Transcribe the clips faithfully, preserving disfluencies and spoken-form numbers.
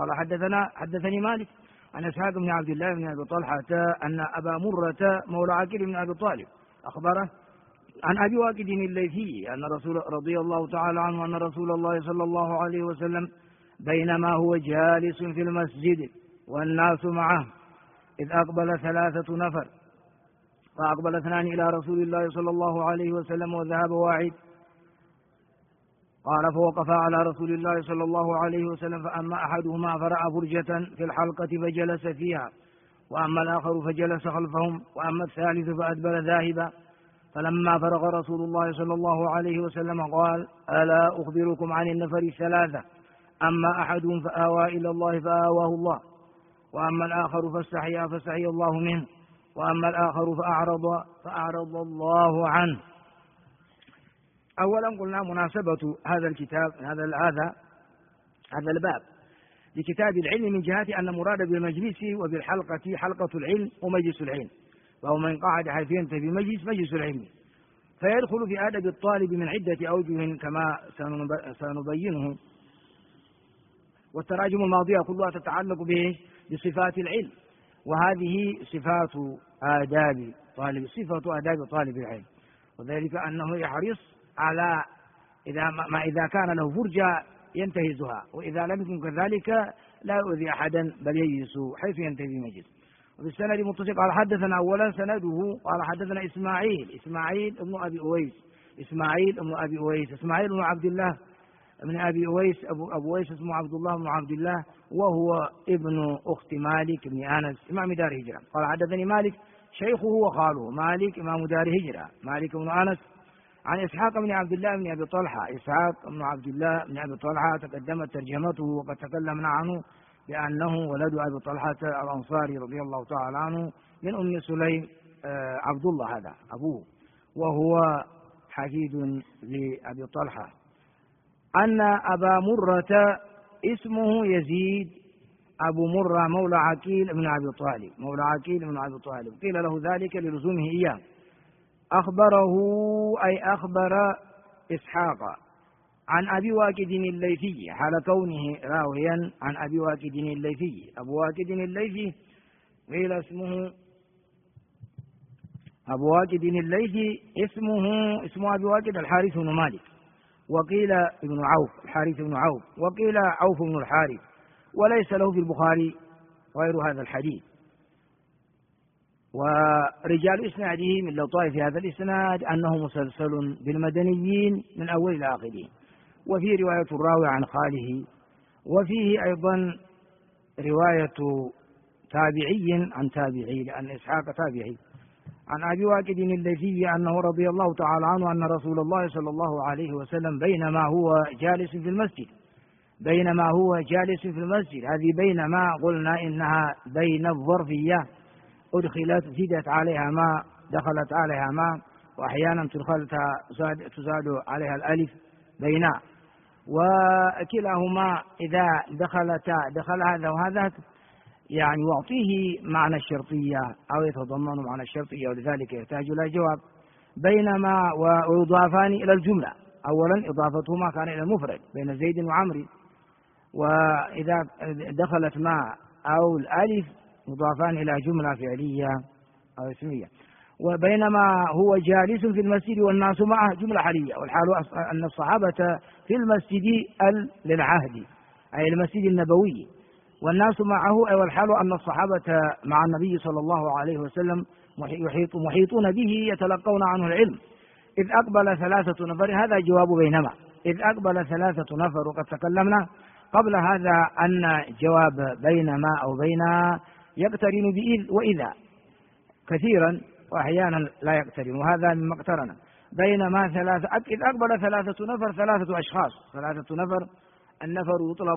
قال حدثنا حدثني مالك عن إسحاق بن عبد الله بن أبي طلحة أن أبا مرة مولى عقيل بن أبي طالب أخبره عن أبي واقد الليثي أن رسول رضي الله تعالى عنه أن رسول الله صلى الله عليه وسلم بينما هو جالس في المسجد والناس معه إذ أقبل ثلاثة نفر، فأقبل اثنان إلى رسول الله صلى الله عليه وسلم وذهب واحد. قال فوقفا على رسول الله صلى الله عليه وسلم، فأما أحدهما فرأى فرجة في الحلقة فجلس فيها، وأما الآخر فجلس خلفهم، وأما الثالث فأدبر ذاهبا. فلما فرغ رسول الله صلى الله عليه وسلم قال: ألا أخبركم عن النفر الثلاثة؟ أما أحدهم فآوى إلى الله فآواه الله، وأما الآخر فاستحيا فاستحيا الله منه، وأما الآخر فأعرض فأعرض الله عنه. أولا قلنا مناسبة هذا الكتاب هذا هذا هذا الباب لكتاب العلم من جهة أن مراد بالمجلس وبالحلقة حلقة العلم ومجلس العلم، وهو من قاعد حيث ينتهي بمجلس مجلس العلم، فيدخل في أدب الطالب من عدة أوجه كما سنبينه. والتراجم الماضية كلها تتعلق به بصفات العلم، وهذه صفات آداب طالب صفة آداب طالب العلم، وذلك أنه يحرص على إذا ما إذا كان له فرجة ينتهزها، وإذا لم يكن كذلك لا يؤذي أحدا بل يجلس حيث ينتهي المجلس. وبالسند متصل قال حدثنا أولا سنده قال حدثنا إسماعيل إسماعيل ابن أبي أويس إسماعيل ابن أبي أويس إسماعيل بن عبد الله ابن أبي أويس أبو, أبو أويس اسمه عبد الله بن عبد الله، وهو ابن أخت مالك بن أنس إمام دار هجرة. قال حدثني مالك شيخه وخاله مالك إمام دار هجرة مالك بن أنس عن إسحاق بن عبد الله بن أبي طلحة إسحاق بن عبد الله بن أبي طلحة تقدمت ترجمته وقد تكلمنا عنه بأنه ولد أبي طلحة الأنصاري رضي الله تعالى عنه من أم سليم عبد الله هذا أبوه، وهو حفيد لأبي طلحة. أن أبا مرة اسمه يزيد أبو مرة مولى عقيل بن أبي طالب مولى عقيل بن أبي طالب قيل له ذلك للزومه إياه. أخبره أي أخبر إسحاق عن أبي واقد الليثي حال كونه راويا عن أبي واقد الليثي. أبو واقد الليثي قيل اسمه أبو واقد الليثي اسمه اسم أبي واقد الحارث بن مالك، وقيل ابن عوف الحارث بن عوف، وقيل عوف بن الحارث، وليس له في البخاري غير هذا الحديث. ورجال إسناده من لطائف هذا الإسناد أنه مسلسل بالمدنيين من أول إلى آخره، وفي رواية الراوي عن خاله، وفيه أيضا رواية تابعي عن تابعي لأن إسحاق تابعي عن أبي واقد الليثي أنه رضي الله تعالى عنه أن رسول الله صلى الله عليه وسلم بينما هو جالس في المسجد بينما هو جالس في المسجد هذه بينما قلنا إنها بين الظرفية أدخلت زيدت عليها ما دخلت عليها ما، وأحيانا تدخل تزاد عليها الألف بينا، وكلاهما إذا دخلتا دخل هذا وهذا يعني يعطيه معنى الشرطية أو يتضمن معنى الشرطية، ولذلك يحتاج إلى جواب. بينما ويضافان إلى الجملة، أولا إضافتهما كان إلى المفرد بين زيد وعمري، وإذا دخلت ما أو الألف مضافان إلى جملة فعلية أو اسمية. وبينما هو جالس في المسجد والناس معه جملة حالية، والحال أن الصحابة في المسجد للعهد أي المسجد النبوي، والناس معه أي والحال أن الصحابة مع النبي صلى الله عليه وسلم محيط محيطون به يتلقون عنه العلم. إذ أقبل ثلاثة نفر هذا جواب بينما إذ أقبل ثلاثة نفر، وقد تكلمنا قبل هذا أن جواب بينما أو بين يقترن بإذ وإذا كثيرا وأحيانا لا يقترن، وهذا مما اقترن. بينما ثلاثة إذ أقبل ثلاثة نفر ثلاثة أشخاص ثلاثة نفر، النفر يطلق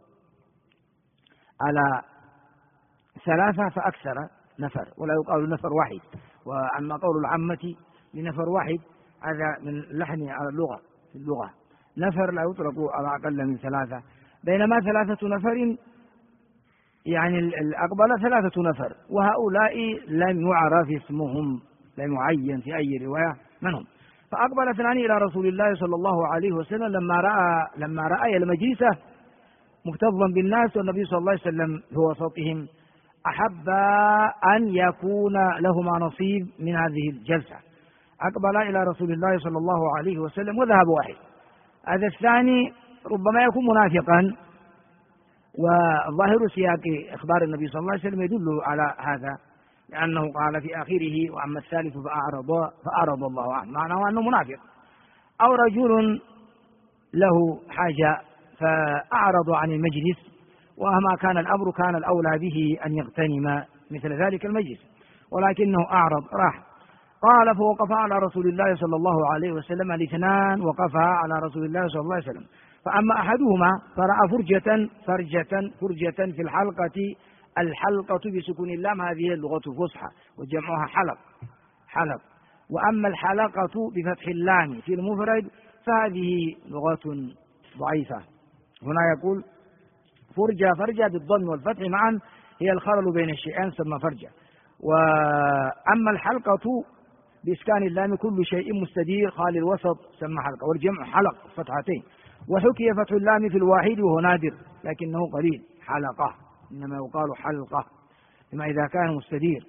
على ثلاثة فأكثر نفر ولا يقال نفر واحد، وأما قول العامة لنفر واحد هذا من لحن على اللغة في اللغة، نفر لا يطلق على أقل من ثلاثة. بينما ثلاثة نفر يعني الأقبل ثلاثة نفر، وهؤلاء لم يعرف اسمهم لم يعين في أي رواية من هم. فأقبل اثنان إلى رسول الله صلى الله عليه وسلم لما رأى لما رأى المجلس مكتظا بالناس، والنبي صلى الله عليه وسلم في وسطهم أحب أن يكون لهما نصيب من هذه الجلسة. أقبل إلى رسول الله صلى الله عليه وسلم وذهب واحد. هذا الثاني ربما يكون منافقا، وظاهر سياق إخبار النبي صلى الله عليه وسلم يدل على هذا، لأنه قال في آخره: وأما الثالث فأعرض فأعرض الله عنه، معناه أنه منافق. أو رجل له حاجة فأعرض عن المجلس، وما كان الأمر كان الأولى به أن يغتنم مثل ذلك المجلس، ولكنه أعرض راح. قال: فوقفا على رسول الله صلى الله عليه وسلم، الاثنان وقفا على رسول الله صلى الله عليه وسلم. فأما أحدهما فرأى فرجة فرجة فرجة في الحلقة. الحلقة بسكون اللام، هذه اللغة الفصحى وجمعها حلق حلق. وأما الحلقة بفتح اللام في المفرد فهذه لغة ضعيفة. هنا يقول فرجة فرجة بالضم والفتح معا، هي الخلل بين الشيئين سمى فرجة. وأما الحلقة بإسكان اللام كل شيء مستدير خالي الوسط سمى حلقة، والجمع حلق فتحتين. وحكي فتح اللام في الواحد وهو نادر لكنه قليل، حلقة، إنما يقال حلقة لما إذا كان مستدير.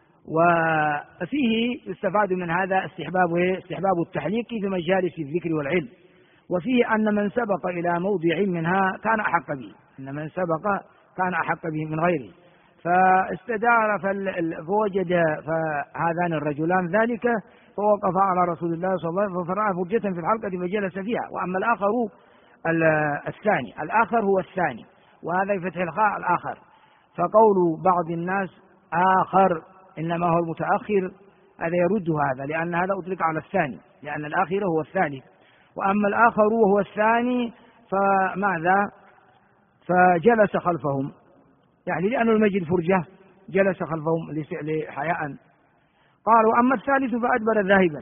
وفيه يستفاد من هذا استحباب استحباب التحليق في مجالس الذكر والعلم، وفيه أن من سبق إلى موضع منها كان أحق به، أن من سبق كان أحق به من غيره. فاستدار فوجد فهذان الرجلان ذلك، فوقف على رسول الله صلى الله عليه وسلم فرأى فرجة في الحلقة فجلس فيها. وأما الآخر الثاني الآخر هو الثاني، وهذا بفتح الخاء الآخر. فقول بعض الناس آخر إنما هو المتأخر، هذا يرد هذا، لأن هذا أطلق على الثاني، لأن الآخر هو الثالث. وأما الآخر وهو الثاني فماذا؟ فجلس خلفهم، يعني لأن المجد فرجة جلس خلفهم لحياء. قال: وأما الثالث فأدبر ذاهبا.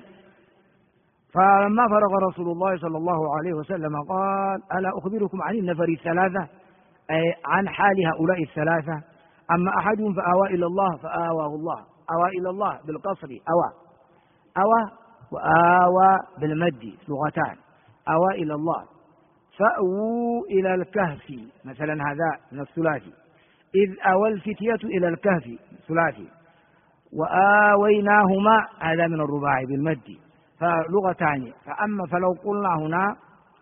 فلما فرغ رسول الله صلى الله عليه وسلم قال: ألا أخبركم عن النفر الثلاثة، أي عن حال هؤلاء الثلاثة؟ أما أحدهم فآوى إلى الله فآواه الله. أوى إلى الله بالقصر، أوى أوى وآوى بالمد لغتان. أوى إلى الله، فأووا إلى الكهف مثلا، هذا من الثلاثي. إذ أوى الفتية إلى الكهف ثلاثي. وآويناهما، هذا من الرباعي بالمد، فلغتان. فأما فلو قلنا هنا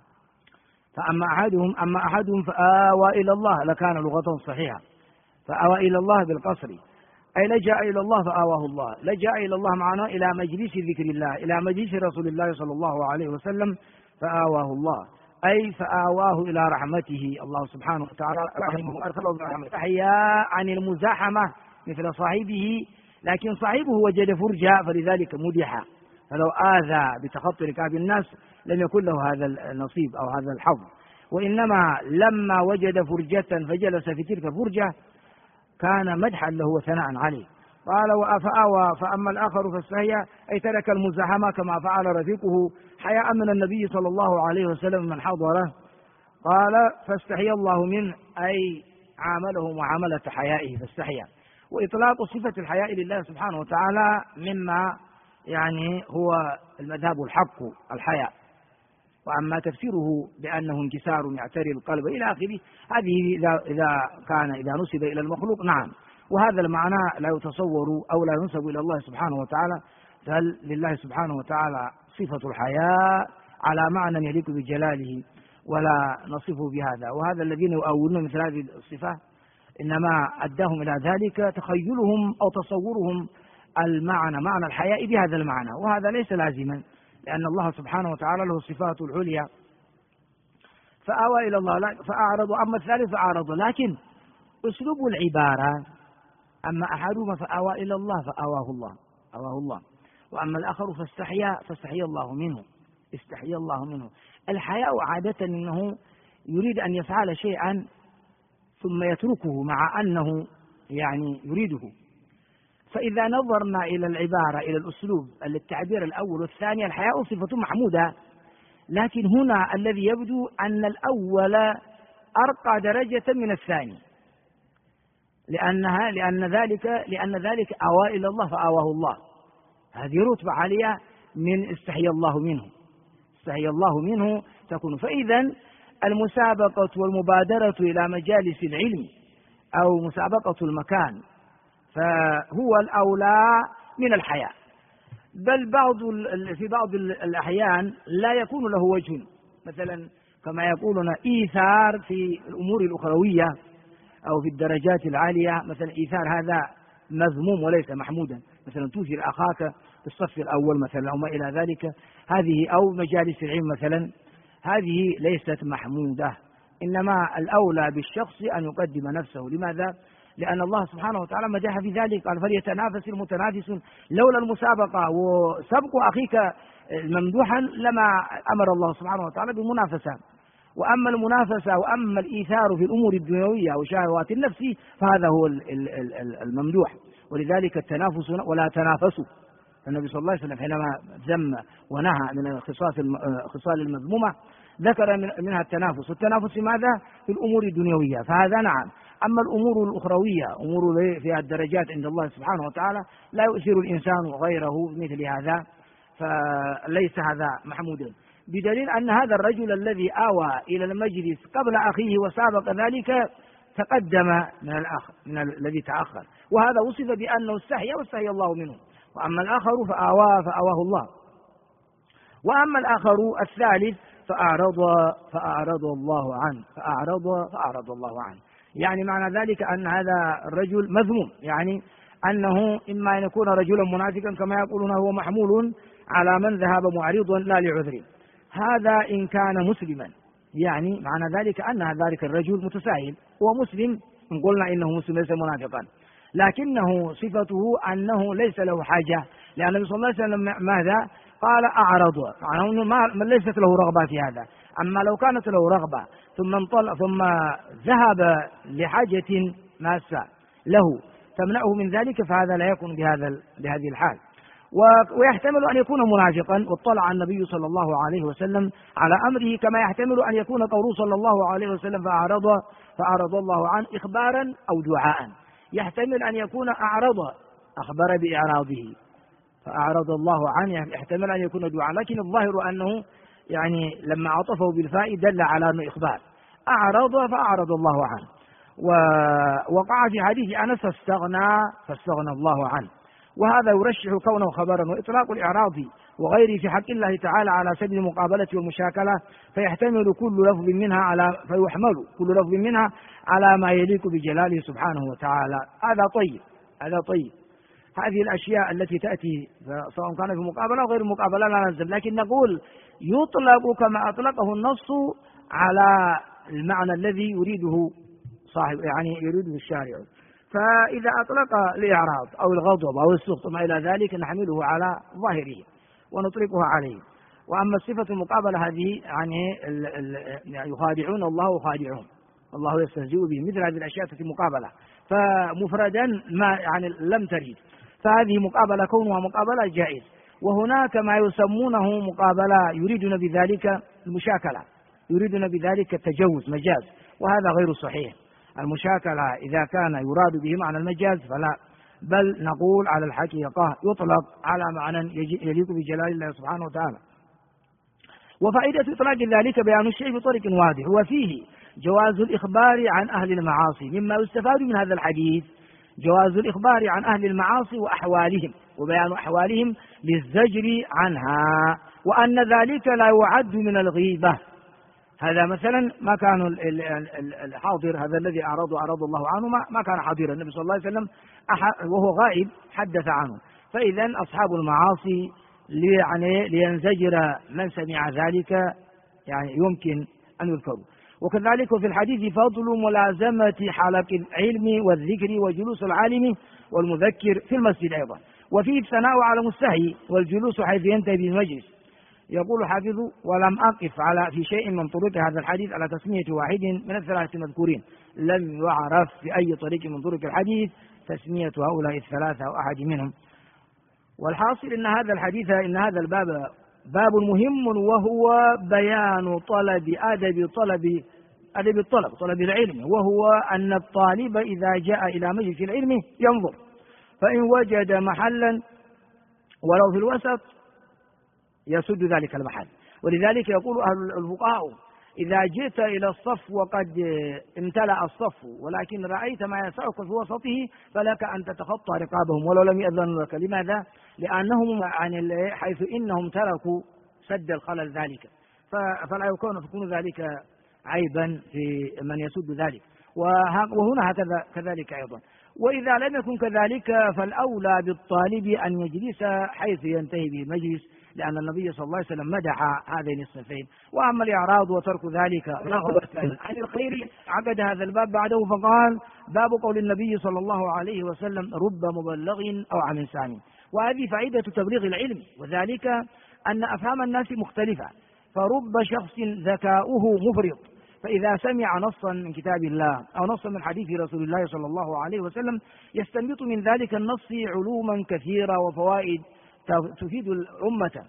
فأما أحدهم أما أحدهم فآوى إلى الله لكان لغة صحيحة. فآوى إلى الله بالقصر، أي لجأ إلى الله فآواه الله. لجأ إلى الله معنا إلى مجلس ذكر الله، إلى مجلس رسول الله صلى الله عليه وسلم، فآواه الله، أي فآواه إلى رحمته. الله سبحانه وتعالى رحمه أرسله برحمته. أحيا عن المزاحمة مثل صاحبه، لكن صاحبه وجد فرجة فلذلك مدح. فلو آذى بتخطي ركاب الناس لم يكن له هذا النصيب أو هذا الحظ، وإنما لما وجد فرجة فجلس في تلك الفرجة كان مدحا له وثناء عليه. قال: فآوى. فأما الآخر فاستحيا، أي ترك المزاحمة كما فعل رفيقه حياء من النبي صلى الله عليه وسلم من حضره. قال: فاستحيا الله منه، أي عامله معاملة حيائه فاستحيا. وإطلاق صفة الحياء لله سبحانه وتعالى مما يعني هو المذهب الحق الحياء. وأما تفسيره بأنه انكسار يعتري القلب إلى آخره، هذه إذا إذا كان إذا نسب إلى المخلوق نعم، وهذا المعنى لا يتصور أو لا ينسب إلى الله سبحانه وتعالى، بل لله سبحانه وتعالى صفة الحياء على معنى يليق بجلاله، ولا نصفه بهذا. وهذا الذين يؤولون مثل هذه الصفة إنما أداهم إلى ذلك تخيلهم أو تصورهم المعنى معنى الحياء بهذا المعنى، وهذا ليس لازما، لأن الله سبحانه وتعالى له الصفات العليا. فآوى إلى الله فأعرض. أما الثالث فأعرض، لكن أسلوب العبارة: أما أحدهما فآوى إلى الله فآواه الله آواه الله، وأما الآخر فاستحيا فاستحيا الله منه استحيا الله منه. الحياء عادة أنه يريد أن يفعل شيئا ثم يتركه مع أنه يعني يريده. فإذا نظرنا إلى العبارة إلى الأسلوب التعبير الأول والثاني، الحياء صفة محمودة، لكن هنا الذي يبدو أن الأول أرقى درجة من الثاني، لأنها لأن ذلك لأن ذلك أوى إلى الله فآواه الله، هذه رتبة عالية من استحيا الله منه استحيا الله منه تكون. فإذا المسابقة والمبادرة إلى مجالس العلم أو مسابقة المكان فهو الأولى من الحياء، بل بعض في بعض الأحيان لا يكون له وجه، مثلا كما يقولون إيثار في الأمور الأخروية أو في الدرجات العالية، مثلا إيثار هذا مذموم وليس محمودا، مثلا تؤثر أخاك في الصف الأول مثلا أو ما إلى ذلك، هذه أو مجالس العلم مثلا، هذه ليست محمودة، إنما الأولى بالشخص أن يقدم نفسه. لماذا؟ لأن الله سبحانه وتعالى مدح في ذلك، قال فليتنافس المتنافسون، لولا المسابقة وسبق أخيك ممدوحا لما أمر الله سبحانه وتعالى بالمنافسة. وأما المنافسة وأما الإيثار في الأمور الدنيوية وشهوات النفس فهذا هو الممدوح، ولذلك التنافس ولا تنافسوا. النبي صلى الله عليه وسلم حينما ذم ونهى من الخصال المذمومة ذكر منها التنافس، والتنافس في ماذا؟ في الأمور الدنيوية، فهذا نعم. أما الأمور الأخروية أمور فيها الدرجات عند الله سبحانه وتعالى لا يؤثر الإنسان غيره مثل هذا، فليس هذا محمودا، بدليل أن هذا الرجل الذي آوى إلى المجلس قبل أخيه وسابق ذلك تقدم من الآخر من الذي تأخر، وهذا وصف بأنه استحيا واستحيا الله منه. وأما الآخر فآواه فآواه الله. وأما الآخر الثالث فأعرض فأعرض الله عنه فأعرض فأعرض الله عنه، يعني معنى ذلك أن هذا الرجل مذموم، يعني أنه إما أن يكون رجلا منافقا كما يقولون هو محمول على من ذهب معرضا لا لعذر، هذا إن كان مسلما، يعني معنى ذلك أن ذلك الرجل متساهل، هو مسلم إن قلنا إنه مسلم ليس منافقا، لكنه صفته أنه ليس له حاجة، لأن النبي صلى الله عليه وسلم ماذا قال؟ أعرض، معناه ما ليست له رغبة في هذا. أما لو كانت له رغبة ثم انطلق ثم ذهب لحاجة ماسة له تمنعه من ذلك فهذا لا يكون بهذا بهذه الحال. ويحتمل أن يكون منافقا واطلع النبي صلى الله عليه وسلم على أمره، كما يحتمل أن يكون قوله صلى الله عليه وسلم فأعرض فأعرض الله عنه إخبارا أو دعاء. يحتمل أن يكون أعرض أخبر بإعراضه فأعرض الله عنه، يحتمل أن يكون دعاء، لكن الظاهر أنه يعني لما عطفه بالفاء دل على أنه إخبار. أعرض فأعرض الله عنه. ووقع في حديث أنس فاستغنى فاستغنى الله عنه، وهذا يرشح كونه خبرا. وإطلاق الإعراض وغيره في حق الله تعالى على سبيل المقابلة والمشاكلة فيحتمل كل لفظ منها على فيحمل كل لفظ منها على ما يليق بجلاله سبحانه وتعالى. هذا طيب هذا طيب هذه الأشياء التي تأتي سواء كان في مقابلة أو غير المقابلة لا نلزم، لكن نقول يطلق كما أطلقه النص على المعنى الذي يريده صاحب يعني يريده الشارع. فإذا أطلق الإعراض أو الغضب أو السخط ما إلى ذلك نحمله على ظاهره ونطلقها عليه. وأما الصفة المقابلة هذه يعني, ال ال يعني يخادعون الله وخادعون الله يستهزئ به، مثل هذه الأشياء في مقابلة فمفردا ما يعني لم ترد، فهذه مقابلة كونها مقابلة جائز. وهناك ما يسمونه مقابلة يريدون بذلك المشاكلة، يريدون بذلك التجوز مجاز، وهذا غير صحيح. المشاكلة إذا كان يراد به معنى المجاز فلا، بل نقول على الحقيقة يطلق على معنى يليق بجلال الله سبحانه وتعالى. وفائدة إطلاق ذلك بيان الشيء بطريق واضح، وفيه جواز الإخبار عن أهل المعاصي. مما يستفاد من هذا الحديث جواز الإخبار عن أهل المعاصي وأحوالهم وبيان أحوالهم للزجر عنها، وأن ذلك لا يعد من الغيبة. هذا مثلا ما كان الحاضر هذا الذي أعرض أعرض الله عنه ما كان حاضرا، النبي صلى الله عليه وسلم وهو غائب حدث عنه. فإذا أصحاب المعاصي يعني لينزجر من سمع ذلك يعني يمكن أن يذكروا. وكذلك في الحديث فضل ملازمة حلق العلم والذكر وجلوس العالم والمذكر في المسجد أيضا. وفيه الثناء على المستحي والجلوس حيث ينتهي به المجلس. يقول حافظ ولم أقف على في شيء من طرق هذا الحديث على تسمية واحد من الثلاثة المذكورين، لم يعرف في أي طريق من طرق الحديث تسمية هؤلاء الثلاثة أو أحد منهم. والحاصل إن هذا الحديث إن هذا الباب باب مهم، وهو بيان طلب أدب طلب أدب الطلب طلب العلم، وهو أن الطالب إذا جاء إلى مجلس العلم ينظر، فإن وجد محلا ولو في الوسط يسد ذلك المحل. ولذلك يقول أهل الفقهاء إذا جئت إلى الصف وقد امتلأ الصف ولكن رأيت ما يسعك في وسطه فلك أن تتخطى رقابهم ولو لم يأذنوا لك. لماذا؟ لأنهم عن حيث إنهم تركوا سد الخلل ذلك، فلا يكون يكون ذلك عيبا في من يسد ذلك. وهنا هكذا كذلك أيضا. وإذا لم يكن كذلك فالأولى بالطالب أن يجلس حيث ينتهي به المجلس، لأن النبي صلى الله عليه وسلم مدح هذين الصفين. وأما الإعراض وترك ذلك رغبة عن الخير عقد هذا الباب بعده فقال: باب قول النبي صلى الله عليه وسلم: رب مبلغ أو عام سامع. وهذه فائدة تبليغ العلم، وذلك أن أفهام الناس مختلفة، فرب شخص ذكاؤه مفرط، فإذا سمع نصا من كتاب الله أو نصا من حديث رسول الله صلى الله عليه وسلم يستنبط من ذلك النص علوما كثيرة وفوائد تفيد الأمة.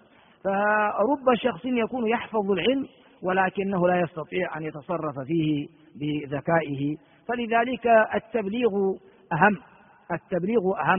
فرب شخص يكون يحفظ العلم ولكنه لا يستطيع أن يتصرف فيه بذكائه، فلذلك التبليغ أهم التبليغ أهم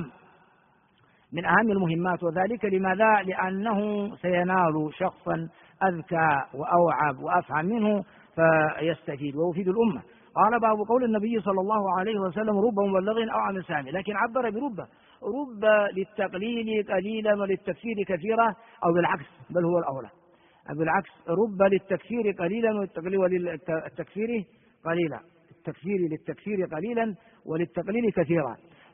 من أهم المهمات. وذلك لماذا؟ لأنه سينال شخصا أذكى وأوعب وأفهم منه فيستفيد ويفيد الأمة. قال: باب قول النبي صلى الله عليه وسلم: رب مبلغ أو عام سامع. لكن عبر برب، رب للتقليل قليلا وللتكفير كثيرا، أو بالعكس بل هو الأولى بالعكس، رب للتكفير قليلا وللتكفير قليلا التكفير للتكفير قليلا وللتقليل كثيرا.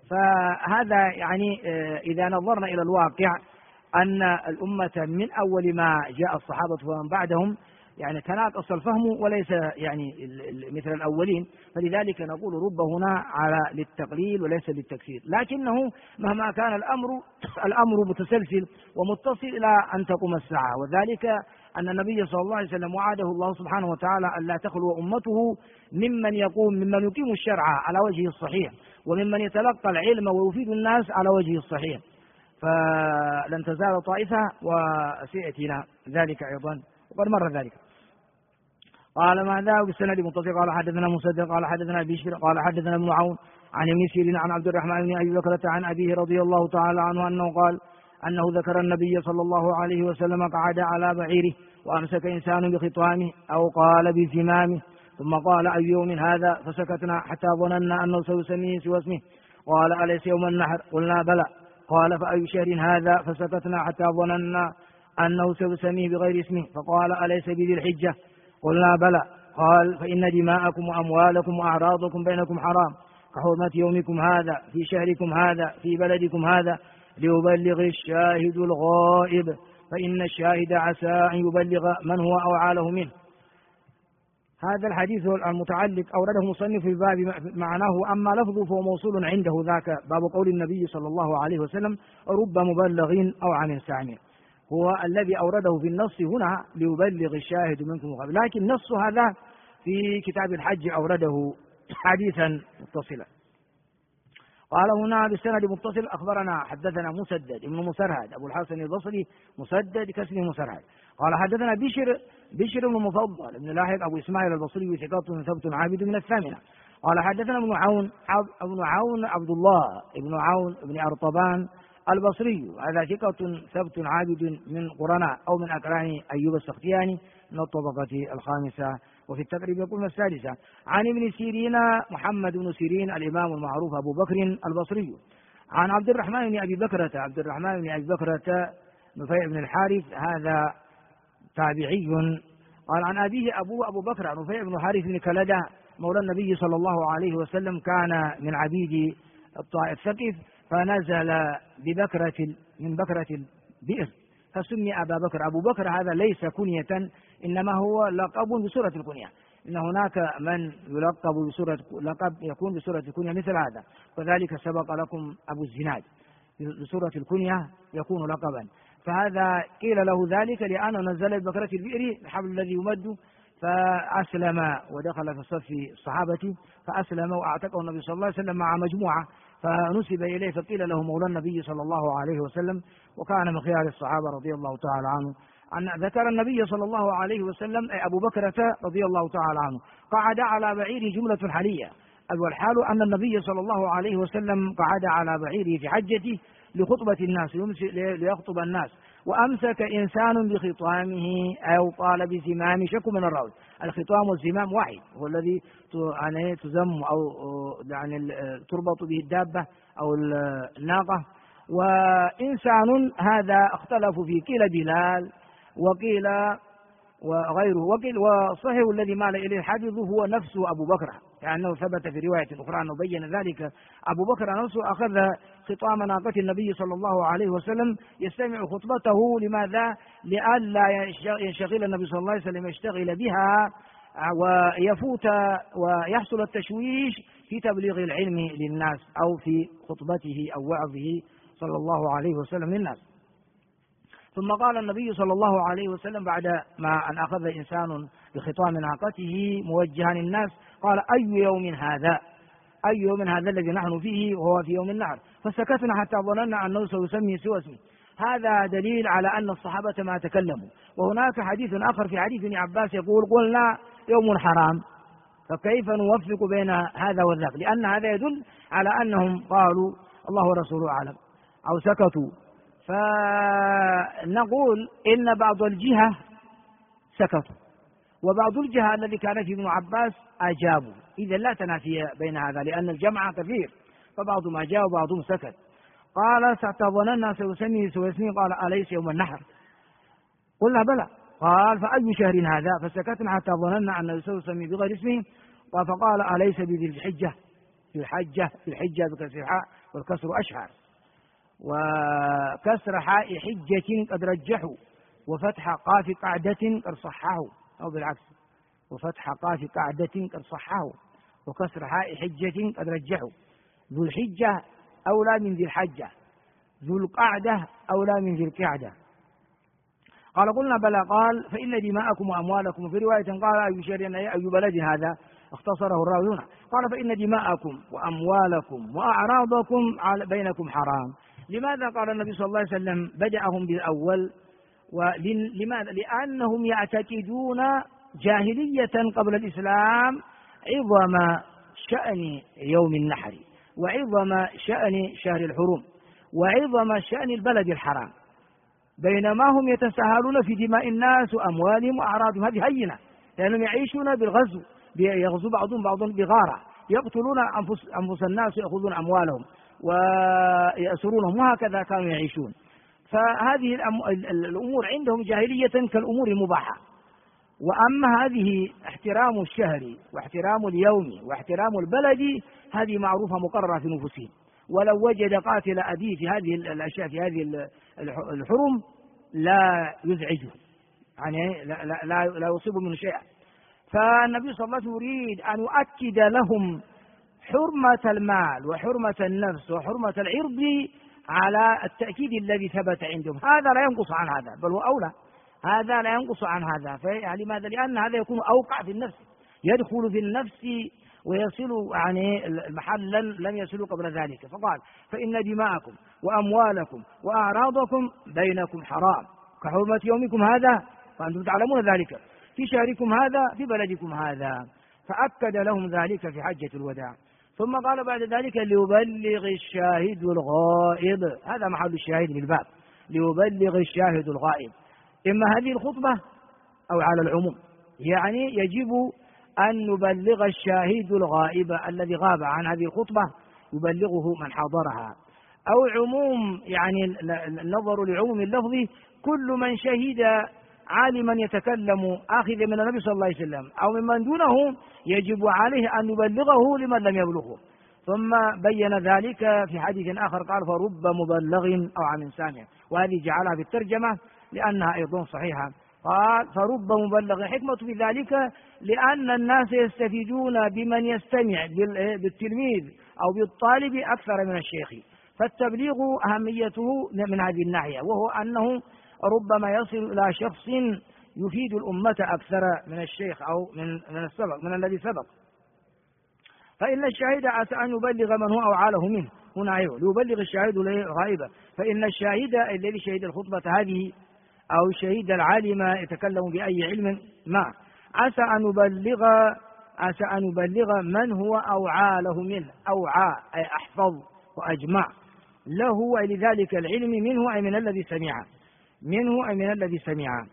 فهذا يعني إذا نظرنا إلى الواقع أن الأمة من أول ما جاء الصحابة ومن بعدهم يعني تناقص الفهم وليس يعني مثل الأولين، فلذلك نقول رب هنا على للتقليل وليس للتكثير. لكنه مهما كان الأمر الأمر متسلسل ومتصل إلى أن تقوم الساعة، وذلك أن النبي صلى الله عليه وسلم وعده الله سبحانه وتعالى أن لا تخلو أمته ممن يقوم ممن يقيم الشرع على وجهه الصحيح وممن يتلقى العلم ويفيد الناس على وجهه الصحيح، فلن تزال طائفة وسيأتينا ذلك أيضا وقد مر ذلك. قال: ماذا بالسند متصل؟ قال: حدثنا مسدد قال: حدثنا بشر قال: حدثنا ابن عون عن ابن سيرين عن عبد الرحمن بن أبي بكرة عن أبيه رضي الله تعالى عنه أنه قال أنه ذكر النبي صلى الله عليه وسلم قعد على بعيره وأمسك إنسان بخطامه أو قال بزمامه، ثم قال: أي يوم هذا؟ فسكتنا حتى ظننا أنه سيسميه سوى اسمه. قال: أليس يوم النحر؟ قلنا: بلى. قال: فأي شهر هذا؟ فسكتنا حتى ظننا أنه سيسميه بغير اسمه. فقال: أليس بذي الحجة؟ قلنا: بلى. قال: فإن دماءكم وأموالكم وأعراضكم بينكم حرام كحرمة يومكم هذا في شهركم هذا في بلدكم هذا، ليبلغ الشاهد الغائب، فإن الشاهد عسى أن يبلغ من هو أوعى له منه. هذا الحديث المتعلق أورده مصنف في باب معناه، أما لفظه فهو موصول عنده ذاك باب قول النبي صلى الله عليه وسلم: رب مبلغ أو عام سامع، هو الذي أورده في النص هنا ليبلغ الشاهد منكم الغائب، لكن نص هذا في كتاب الحج أورده حديثا متصلا. قال هنا بالسند متصل: أخبرنا حدثنا مسدد ابن مسرهد أبو الحسن البصري مسدد كاسمه مسرهد قال: حدثنا بشر بشر بن مفضل ابن لاحق أبو إسماعيل البصري ثقة ثبت عابد من الثامنة. قال: حدثنا ابن عون ابن عون عبد الله ابن عون ابن أرطبان البصري، هذا ثقة ثبت عابد من قرناء أو من أقران أيوب السختياني من الطبقة الخامسة، وفي التقريب يقول السادسة. عن ابن سيرين محمد بن سيرين الإمام المعروف أبو بكر البصري، عن عبد الرحمن بن أبي بكرة عبد الرحمن بن أبي بكرة نفيع بن الحارث، هذا تابعي. قال: عن أبيه أبوه أبو بكر نفيع بن حارث بن كلدة مولى النبي صلى الله عليه وسلم، كان من عبيد الطائف ثقيف، فنزل ببكرة من بكرة البئر فسمي أبا بكر. أبو بكر هذا ليس كنية، إنما هو لقب بسورة الكنية، إن هناك من يلقب بسورة لقب يكون بسورة الكنية مثل هذا، وذلك سبق لكم أبو الزناد بسورة الكنية يكون لقبا، فهذا قيل له ذلك لأنه نزل ببكرة البئر الحبل الذي يمد، فأسلم ودخل في صف الصحابة فأسلم وأعتقه النبي صلى الله عليه وسلم مع مجموعة، فنسب إليه فقيل له مولى النبي صلى الله عليه وسلم، وكان من خيار الصحابة رضي الله تعالى عنه. أن ذكر النبي صلى الله عليه وسلم أي أبو بكرة رضي الله تعالى عنه قعد على بعيره جملة حالية، والحال أن النبي صلى الله عليه وسلم قعد على بعيره في حجته لخطبة الناس ليخطب الناس، وأمسك إنسان بخطامه أو طال بزمام، شك من الراوي. الخطام والزمام واحد، هو الذي يعني تزم أو يعني تربط به الدابة أو الناقة. وإنسان هذا اختلفوا فيه، قيل بلال وقيل وغيره، وقيل وصحيح الذي مال إليه الحديث هو نفسه أبو بكر، لأنه ثبت في رواية أخرى أنه بين ذلك. أبو بكر نفسه أخذ خطام ناقة النبي صلى الله عليه وسلم يستمع خطبته، لماذا؟ لئلا ينشغل النبي صلى الله عليه وسلم يشتغل بها ويفوت ويحصل التشويش في تبليغ العلم للناس أو في خطبته أو وعظه صلى الله عليه وسلم للناس. ثم قال النبي صلى الله عليه وسلم بعد ما أن أخذ إنسان بخطام ناقته موجها للناس، قال: أي يوم هذا؟ أي يوم هذا الذي نحن فيه وهو في يوم النحر؟ فسكتنا حتى ظننا أنه سيسمي سوى اسمه. هذا دليل على أن الصحابة ما تكلموا. وهناك حديث آخر في حديث ابن عباس يقول: قلنا يوم حرام. فكيف نوفق بين هذا والذاك؟ لأن هذا يدل على أنهم قالوا الله ورسوله أعلم أو سكتوا. فنقول إن بعض الجهة سكتوا، وبعض الجهة الذي كان في ابن عباس أجابوا. إذا لا تنافي بين هذا، لأن الجمع كثير، فبعضهم أجاب وبعضهم سكت. قال: حتى ظننا سيسمي سويسمي. قال: أليس يوم النحر؟ قلنا: بلى. قال: فأي شهر هذا؟ فسكتنا حتى ظننا أنه سيسمي بغير اسمه. فقال: أليس بذي الحجة؟ في الحجة، في الحجة بكسر الحاء والكسر أشهر، وكسر حاء حجة قد رجحوا، وفتح قاف قعدة قد صححوا، أو بالعكس، وفتح قاف قعدة قد صححوا، وكسر حاء حجة قد رجحوا. ذو الحجة أولى من ذي الحجة، ذو القعدة أولى من ذي القعدة. قال: قلنا: بلى. قال: فإن دماءكم وأموالكم. في رواية قال: أي شهر أي بلد هذا؟ اختصره الراوي هنا. قال: فإن دماءكم وأموالكم وأعراضكم بينكم حرام. لماذا قال النبي صلى الله عليه وسلم بدأهم بالأول؟ ولماذا؟ لأنهم يعتقدون جاهلية قبل الإسلام عظم شأن يوم النحر، وعظم شأن شهر الحرم، وعظم شأن البلد الحرام، بينما هم يتساهلون في دماء الناس وأموالهم وأعراضهم. هذه هينة، لأنهم يعيشون بالغزو، يغزو بعضهم بعضا بغارة، يقتلون أنفس, أنفس الناس ويأخذون أموالهم ويأسرونهم، وهكذا كانوا يعيشون. فهذه الأمور عندهم جاهلية كالأمور المباحة. وأما هذه احترام الشهر واحترام اليوم واحترام البلد، هذه معروفة مقررة في نفوسهم. ولو وجد قاتل أبيه في هذه الأشياء في هذه الحرم لا يزعجه، يعني لا, لا, لا, لا يصيب منه شيئا. فالنبي صلى الله عليه وسلم يريد أن يؤكد لهم حرمة المال وحرمة النفس وحرمة العرض على التأكيد الذي ثبت عندهم. هذا لا ينقص عن هذا، بل هو أولى، هذا لا ينقص عن هذا. لماذا؟ لأن هذا يكون أوقع في النفس، يدخل في النفس ويصل يعني المحل لم يصلوا قبل ذلك. فقال: فإن دماءكم وأموالكم وأعراضكم بينكم حرام كحرمة يومكم هذا، فأنتم تعلمون ذلك، في شهركم هذا، في بلدكم هذا. فأكد لهم ذلك في حجة الوداع. ثم قال بعد ذلك: ليبلغ الشاهد الغائب. هذا محل الشاهد للباب، ليبلغ الشاهد الغائب، إما هذه الخطبة أو على العموم، يعني يجب أن نبلغ الشاهد الغائب الذي غاب عن هذه الخطبة، يبلغه من حضرها، أو عموم، يعني النظر لعموم اللفظ، كل من شهد عالما يتكلم آخذ من النبي صلى الله عليه وسلم أو ممن دونه يجب عليه أن يبلغه لمن لم يبلغه. ثم بين ذلك في حديث آخر قال: فرب مبلغ أو عن سامع، وهذه جعلها في الترجمة لأنها أيضا صحيحة. قال: فرب مبلغ. حكمة في ذلك لأن الناس يستفيدون بمن يستمع بالتلميذ أو بالطالب أكثر من الشيخ، فالتبليغ أهميته من هذه الناحية، وهو أنه ربما يصل إلى شخص يفيد الأمة أكثر من الشيخ أو من من السبق من الذي سبق. فإن الشاهد عسى أن يبلغ من هو أوعاله منه. هنا أيوه ليبلغ الشاهد غائبا، فإن الشاهد الذي شهد الخطبة هذه أو شهد العالم يتكلم بأي علم ما، عسى أن يبلغ عسى أن يبلغ من هو أوعاله منه. أوعى أي أحفظ وأجمع له، أي لذلك العلم منه، أي من الذي سمعه، منه أي من الذي سمع.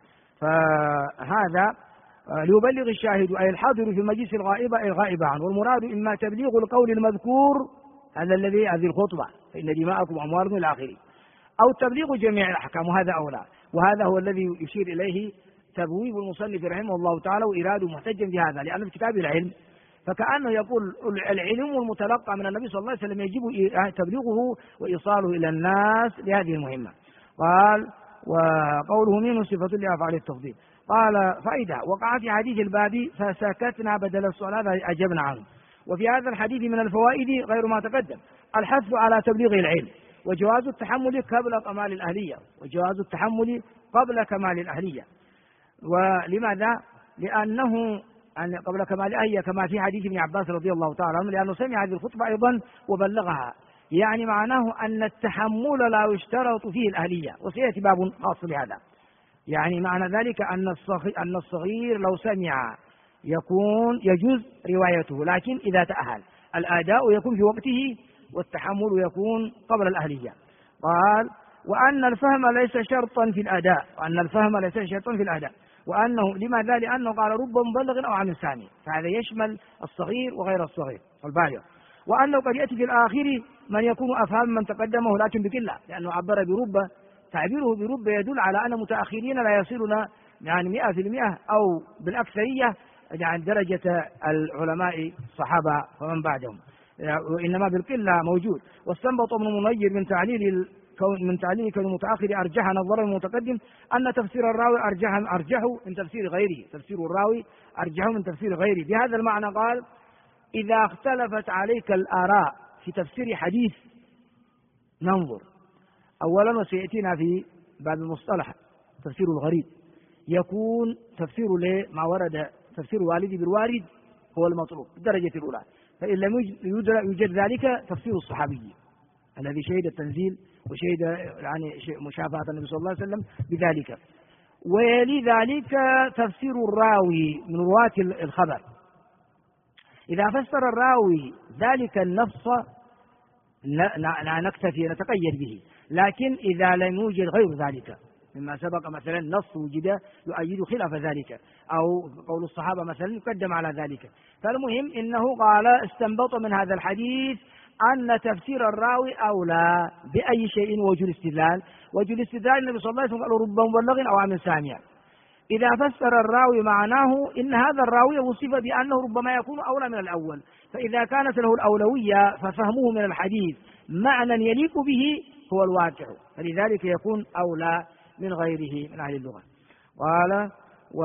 فهذا ليبلغ الشاهد أي الحاضر في المجلس الغائب أي الغائب عنه، والمراد إما تبليغ القول المذكور هذا الذي هذه الخطبة فإن دماءكم وأموالكم إلى آخره، أو تبليغ جميع الأحكام، وهذا أولى، وهذا هو الذي يشير إليه تبويب المصنف رحمه الله تعالى وإراده محتجا بهذا، لأن في كتاب العلم فكأنه يقول العلم المتلقى من النبي صلى الله عليه وسلم يجب تبليغه وإيصاله إلى الناس لهذه المهمة. قال وقوله منه صفة لأفعال التفضيل. قال فائدة وقع في حديث الباب فسكتنا بدل السؤال هذا أجبنا عنه. وفي هذا الحديث من الفوائد غير ما تقدم الحث على تبليغ العلم وجواز التحمل قبل كمال الأهلية وجواز التحمل قبل كمال الأهلية. ولماذا؟ لأنه أن قبل كمال الأهلية كما في حديث ابن عباس رضي الله تعالى عنه، لأنه سمع هذه الخطبة أيضا وبلغها، يعني معناه أن التحمل لا يشترط فيه الأهلية، وسيأتي باب خاص لهذا. يعني معنى ذلك أن الصغير, أن الصغير لو سمع يكون يجوز روايته، لكن إذا تأهل الأداء يكون في وقته والتحمل يكون قبل الأهلية. قال وأن الفهم ليس شرطا في الأداء وأن الفهم ليس شرطا في الأداء وأنه لماذا؟ لأنه قال رب مبلغ أو عن سامع، فهذا يشمل الصغير وغير الصغير والبالغ. وأنه قد يأتي في الآخر من يكون أفهم من تقدمه لكن بقلة، لأنه عبر برب، تعبيره برب يدل على أن متأخرين لا يصلون يعني مئة في المئة أو بالأكثرية يعني درجة العلماء الصحابة ومن بعدهم، وإنما بالقلة موجود. واستنبط ابن منير من تعليل من تعليل كون المتأخر أرجح نظر المتقدم أن تفسير الراوي أرجح أرجح من تفسير غيره، تفسير الراوي أرجح من تفسير غيره. بهذا المعنى قال إذا اختلفت عليك الآراء في تفسير حديث ننظر. أولا وسيأتينا في باب المصطلح تفسير الغريب يكون تفسير لما ورد تفسير والدي بالوارد هو المطلوب بالدرجة الأولى، فإن لم يوجد ذلك تفسير الصحابي الذي شهد التنزيل وشهد يعني مشافهة النبي صلى الله عليه وسلم بذلك. ولذلك تفسير الراوي من رواة الخبر إذا فسر الراوي ذلك النص لا نكتفي نتقيد به، لكن إذا لم يوجد غير ذلك مما سبق مثلا نص وجد يؤيد خلاف ذلك أو قول الصحابة مثلا يقدم على ذلك. فالمهم إنه قال استنبط من هذا الحديث أن تفسير الراوي أولى بأي شيء وجه الاستدلال. وجه الاستدلال النبي صلى الله عليه وسلم قال رب مبلغ أو عام سامع. إذا فسر الراوي معناه إن هذا الراوي وصف بأنه ربما يكون أولى من الأول، فإذا كانت له الأولوية ففهمه من الحديث معنى يليق به هو الواقع، فلذلك يكون أولى من غيره من أهل اللغة. قال و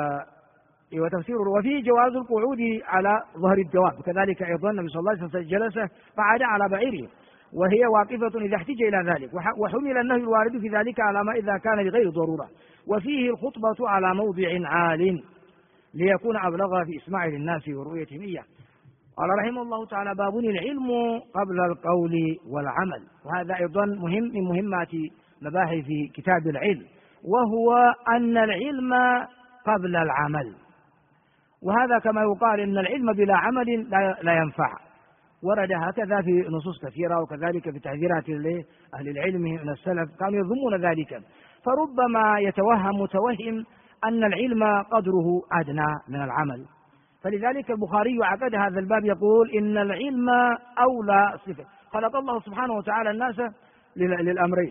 وتفسير وفيه جواز القعود على ظهر الجواب، كذلك أيضا النبي صلى الله عليه وسلم جلس فعاد على بعيره وهي واقفة إذا احتج إلى ذلك، وحمل النهي الوارد في ذلك على ما إذا كان لغير ضرورة. وفيه الخطبة على موضع عال ليكون أبلغ في إسماع للناس ورؤيتهم إياه. قال رحمه الله تعالى باب العلم قبل القول والعمل، وهذا أيضا مهم من مهمات مباحث كتاب العلم، وهو أن العلم قبل العمل. وهذا كما يقال إن العلم بلا عمل لا ينفع، ورد هكذا في نصوص كثيرة، وكذلك في تحذيرات أهل العلم من السلف كانوا يظنون ذلك. فربما يتوهم متوهم أن العلم قدره أدنى من العمل، فلذلك البخاري عقد هذا الباب يقول إن العلم أولى صفة. خلق الله سبحانه وتعالى الناس للأمرين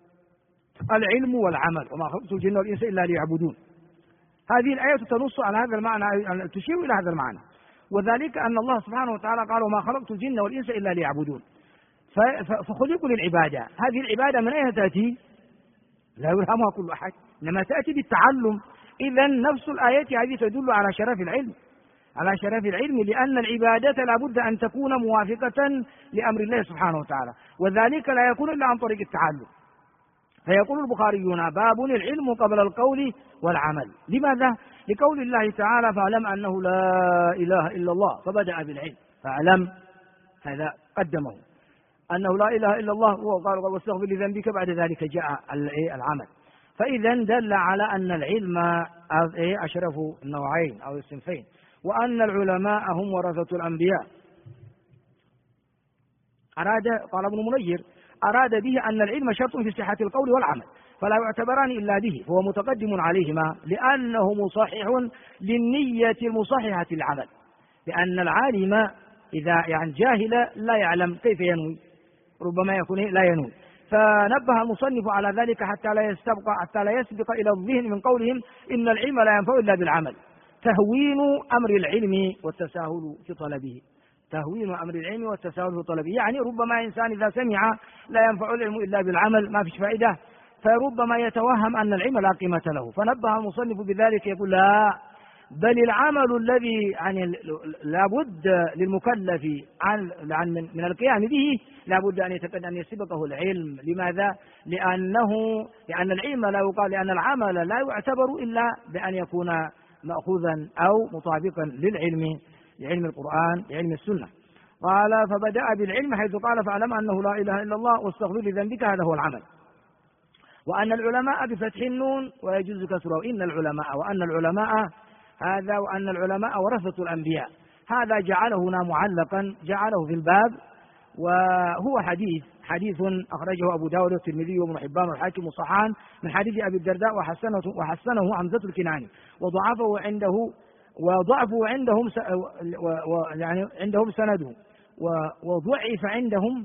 العلم والعمل، وما خلقت الجن والإنس إلا ليعبدون. هذه الآية تنص على هذا المعنى، تشير إلى هذا المعنى، وذلك أن الله سبحانه وتعالى قال وما خلقت الجن والإنس إلا ليعبدون، فخلقوا للعبادة. هذه العبادة من أين تأتي؟ لا يفهمها كل أحد، إنما تأتي بالتعلم. إذا نفس الآية هذه تدل على شرف العلم، على شرف العلم، لأن العبادة لابد أن تكون موافقة لأمر الله سبحانه وتعالى، وذلك لا يكون إلا عن طريق التعلم. فيقول البخاريون باب العلم قبل القول والعمل. لماذا؟ لقول الله تعالى فاعلم أنه لا إله إلا الله، فبدأ بالعلم، فاعلم هذا قدمه أنه لا إله إلا الله، وقال واستغفر لذنبك، بعد ذلك جاء العمل. فإذا دل على أن العلم أشرف النوعين أو الصنفين، وأن العلماء هم ورثة الأنبياء. أراد قال ابن منير أراد به أن العلم شرط في صحة القول والعمل، فلا يعتبران إلا به، فهو متقدم عليهما لأنه مصحح للنية المصححة للعمل، لأن العالم إذا يعني جاهل لا يعلم كيف ينوي، ربما يكون لا ينوي. فنبه المصنف على ذلك حتى لا يستبق حتى لا يسبق إلى الذهن من قولهم إن العلم لا ينفع إلا بالعمل، تهوين أمر العلم والتساهل في طلبه، تهوين أمر العلم والتساهل في طلبه، يعني ربما إنسان إذا سمع لا ينفع العلم إلا بالعمل ما فيش فائدة، فربما يتوهم أن العلم لا قيمة له. فنبه المصنف بذلك يقول لا، بل العمل الذي يعني لابد للمكلف عن من القيام به لابد أن يتقدم أن يسبقه العلم. لماذا؟ لأنه لأن العلم لا يقال لأن العمل لا يعتبر إلا بأن يكون مأخوذا أو مطابقا للعلم، لعلم القرآن، لعلم السنة. قال فبدأ بالعلم حيث قال فاعلم أنه لا إله إلا الله واستغفر لذنبك، هذا هو العمل. وأن العلماء بفتح النون ويجوز كسره إن العلماء، وأن العلماء هذا، وأن العلماء ورثة الأنبياء، هذا جعله هنا معلقا، جعله في الباب، وهو حديث حديث أخرجه أبو داود والترمذي وابن حبان والحاكم والصحان من حديث أبي الدرداء وحسنه وحسنه حمزة الكناني، وضعفه عنده وضعفه عندهم س... و... و... يعني عندهم سنده، و... وضعف عندهم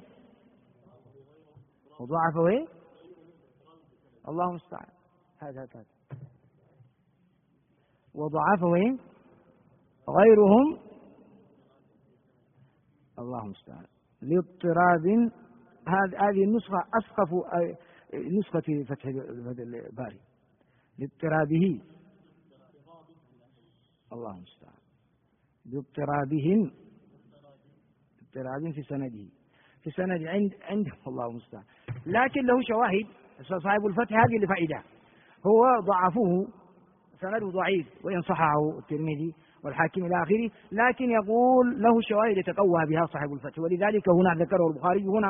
وضعفه ايه؟ الله المستعان، هذا هذا وضعفه ايه؟ غيرهم، الله المستعان، لاضطراب. هذه النسخة أسقف نسخة فتح الباري، لاضطرابه، الله المستعان، باضطرابهم، اضطراب في سنده، في سند عند عنده، الله المستعان، لكن له شواهد. صاحب الفتح هذه لفائدة، هو ضعفوه، سنده ضعيف وإن صححه الترمذي والحاكم إلى آخره، لكن يقول له شواهد يتقوى بها صاحب الفتح، ولذلك هنا ذكره البخاري هنا.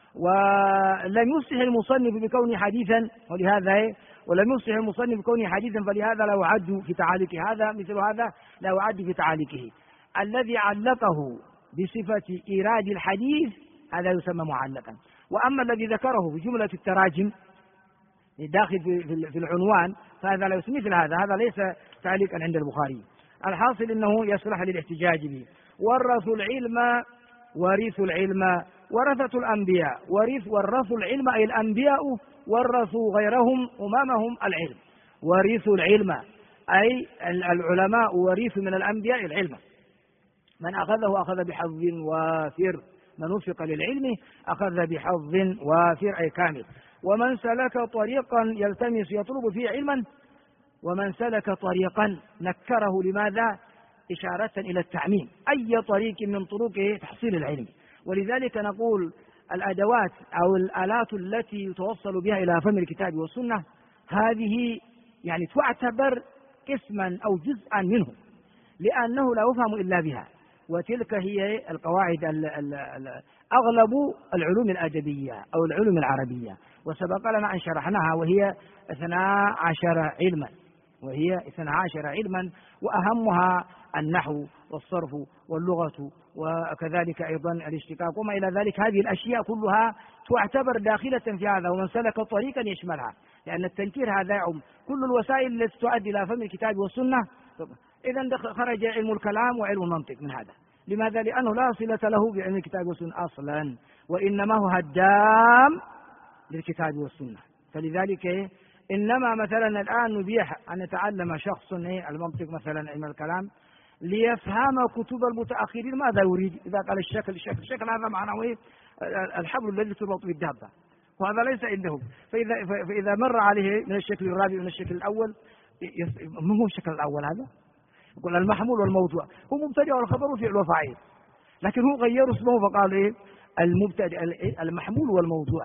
ولم يصح المصنف بكونه حديثا، ولهذا ولم يصح المصنف بكونه حديثا فلهذا لا يعد في تعاليقه، هذا مثل هذا لا يعد في تعاليقه. الذي علقه بصفة إيراد الحديث هذا يسمى معلقا، وأما الذي ذكره في جملة التراجم داخل في العنوان فهذا لا يسمى مثل هذا، هذا ليس تعليقا عند البخاري. الحاصل أنه يصلح للاحتجاج به. ورثوا العلم ورثوا العلم ورثة الأنبياء، ورث ورثوا العلم أي الأنبياء ورثوا غيرهم أمامهم العلم، ورثوا العلم أي العلماء ورثوا من الأنبياء العلم، من أخذه أخذ بحظ وافر، من وفق للعلم أخذ بحظ وافر أي كامل. ومن سلك طريقا يلتمس يطلب فيه علما، ومن سلك طريقا نكره، لماذا؟ إشارة إلى التعميم، أي طريق من طرق تحصيل العلم. ولذلك نقول الأدوات أو الآلات التي يتوصل بها إلى فهم الكتاب والسنة هذه يعني تعتبر قسما أو جزءا منه، لأنه لا يفهم إلا بها، وتلك هي القواعد ال ال ال أغلب العلوم الأدبية أو العلوم العربية، وسبق لنا أن شرحناها، وهي اثنا عشر علما، وهي اثنا عشر علما، وأهمها النحو والصرف واللغة، وكذلك أيضا الاشتقاق وما إلى ذلك. هذه الأشياء كلها تعتبر داخلة في هذا، ومن سلك طريقا يشملها، لأن التنكير هذا يعم كل الوسائل التي تؤدي إلى فهم الكتاب والسنة. إذا خرج علم الكلام وعلم المنطق من هذا. لماذا؟ لأنه لا صلة له بعلم الكتاب والسنة أصلا، وإنما هو هدام للكتاب والسنة. فلذلك إنما مثلا الآن نبيح أن يتعلم شخص المنطق مثلا علم الكلام ليفهم كتب المتأخرين ماذا يريد. إذا قال الشكل الشكل الشكل هذا معناه إيه؟ الحبل الذي تربط بالدابة، وهذا ليس عندهم. فإذا فإذا مر عليه من الشكل الرابع من الشكل الأول، ما هو الشكل الأول هذا؟ يقول المحمول والموضوع، هو مبتدأ والخبر فعل وفاعل، لكن هو غير اسمه فقال إيه؟ المبتدأ المحمول والموضوع،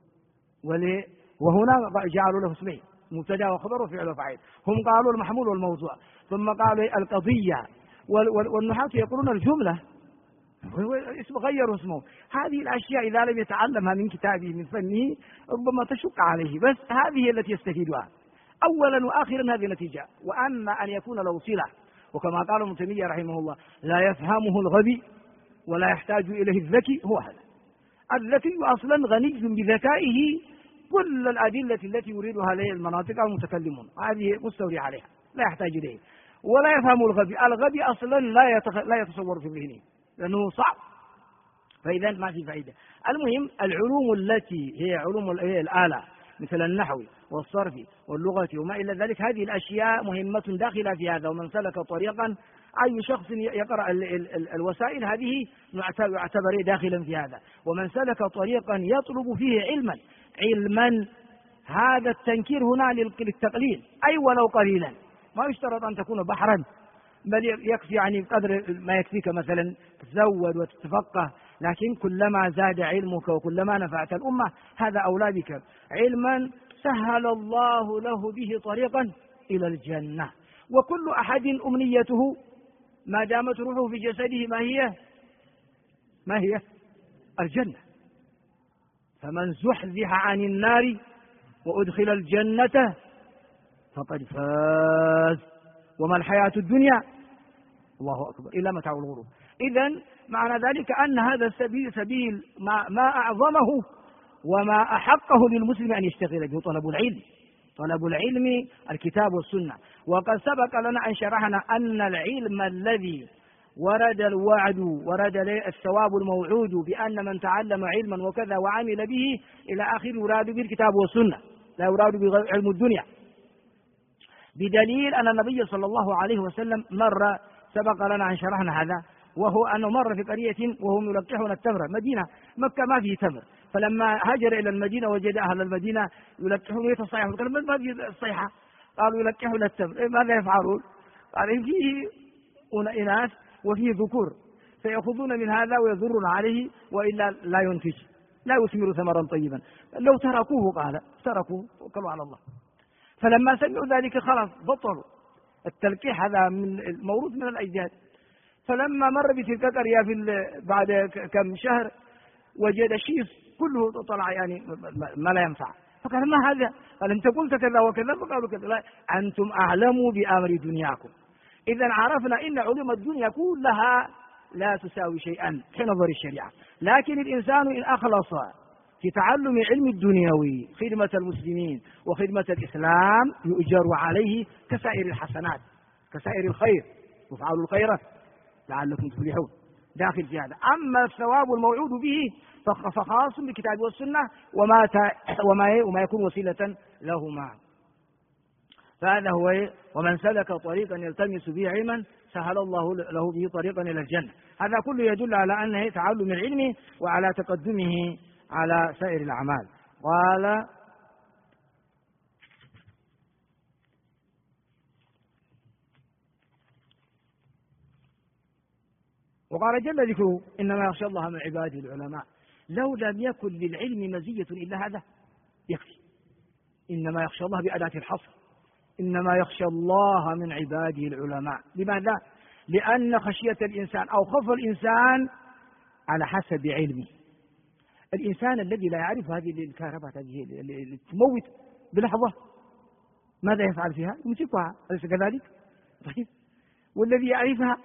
وهنا جعلوا له اسمين مبتدأ وخبر وفعل وفاعل. هم قالوا المحمول والموضوع، ثم قالوا القضية، والنحاة يقولون الجملة، اسم غيروا اسمه. هذه الأشياء إذا لم يتعلمها من كتابه من فنه ربما تشق عليه، بس هذه التي يستفيدها أولا وآخرا هذه النتيجة. وأما أن يكون له صلة، وكما قال ابن تيمية رحمه الله لا يفهمه الغبي ولا يحتاج إليه الذكي، هو هذا الذكي أصلا غني بذكائه كل الأدلة التي يريدها هذه المناطق المتكلمون، هذه مستولي عليها لا يحتاج إليه، ولا يفهم الغبي. الغبي أصلا لا يتخ... لا يتصور في ذهنه لأنه صعب، فإذا ما في فائدة. المهم العلوم التي هي علوم الآلة مثل النحو والصرف واللغة وما إلى ذلك، هذه الأشياء مهمة داخلة في هذا. ومن سلك طريقا، أي شخص يقرأ ال ال ال الوسائل هذه يعتبر داخلا في هذا. ومن سلك طريقا يطلب فيه علما علما هذا التنكير هنا للتقليل، أي ولو قليلا، ما يشترط أن تكون بحرا، بل يكفي يعني قدر ما يكفيك مثلا تتزود وتتفقه، لكن كلما زاد علمك وكلما نفعت الأمة هذا أولى بك. علما سهل الله له به طريقا إلى الجنة. وكل أحد أمنيته ما دامت روحه في جسده ما هي ما هي الجنة. فمن زحزح عن النار وأدخل الجنة فقد فاز وما الحياة الدنيا الله أكبر إلا متاع الغرور. إذن معنى ذلك أن هذا السبيل سبيل ما, ما أعظمه وما أحقه للمسلم أن يشتغل به طلب العلم. طلب العلم الكتاب والسنة. وقد سبق لنا أن شرحنا أن العلم الذي ورد الوعد ورد الثواب الموعود بأن من تعلم علما وكذا وعمل به إلى آخر يراد بالكتاب والسنة، لا يراد بعلم الدنيا، بدليل أن النبي صلى الله عليه وسلم مر سبق لنا أن شرحنا هذا، وهو أنه مر في قرية وهم يلقحون التمر. مدينة مكة ما فيه تمر، فلما هاجر إلى المدينة وجد أهل المدينة يلقحون يتصيحون، قال ما في الصيحة؟ قالوا يلقحون التمر. ماذا يفعلون؟ قال فيه إناث وفيه ذكور فيأخذون من هذا ويضرون عليه وإلا لا ينتج لا يثمر ثمرا طيبا. لو تركوه قال تركوه وكلوا على الله. فلما سمعوا ذلك خلاص بطلوا التلقيح، هذا من الموروث من الأجداد. فلما مر بتلك القرية في بعد كم شهر وجد شيء كله طلع يعني ما لا ينفع، فقال ما هذا؟ قال انت قلت كذا وكذا، فقالوا كذا. لا انتم اعلموا بامر دنياكم. اذا عرفنا ان علوم الدنيا كلها لا تساوي شيئا في نظر الشريعه، لكن الانسان ان اخلص في تعلم علم الدنيوي خدمه المسلمين وخدمه الاسلام يؤجر عليه كسائر الحسنات كسائر الخير، وافعلوا الخير لعلكم تفلحون، داخل في هذا. اما الثواب الموعود به فخاص بالكتاب والسنة وما وما وما يكون وسيلة لهما. فهذا هو ومن سلك طريقا يلتمس به علما سهل الله له به طريقا إلى الجنة. هذا كله يدل على أنه تعلم العلم وعلى تقدمه على سائر الأعمال. قال وقال جل ذكره إنما يخشى الله من عباده العلماء. لو لم يكن للعلم مزية إلا هذا يكفي. إنما يخشى الله بأداة الحصر، إنما يخشى الله من عباده العلماء. لماذا؟ لأن خشية الإنسان أو خوف الإنسان على حسب علمه. الإنسان الذي لا يعرف هذه الكهرباء هذه اللي تموت بلحظة ماذا يفعل فيها؟ يمسكها، أليس كذلك؟ طيب والذي يعرفها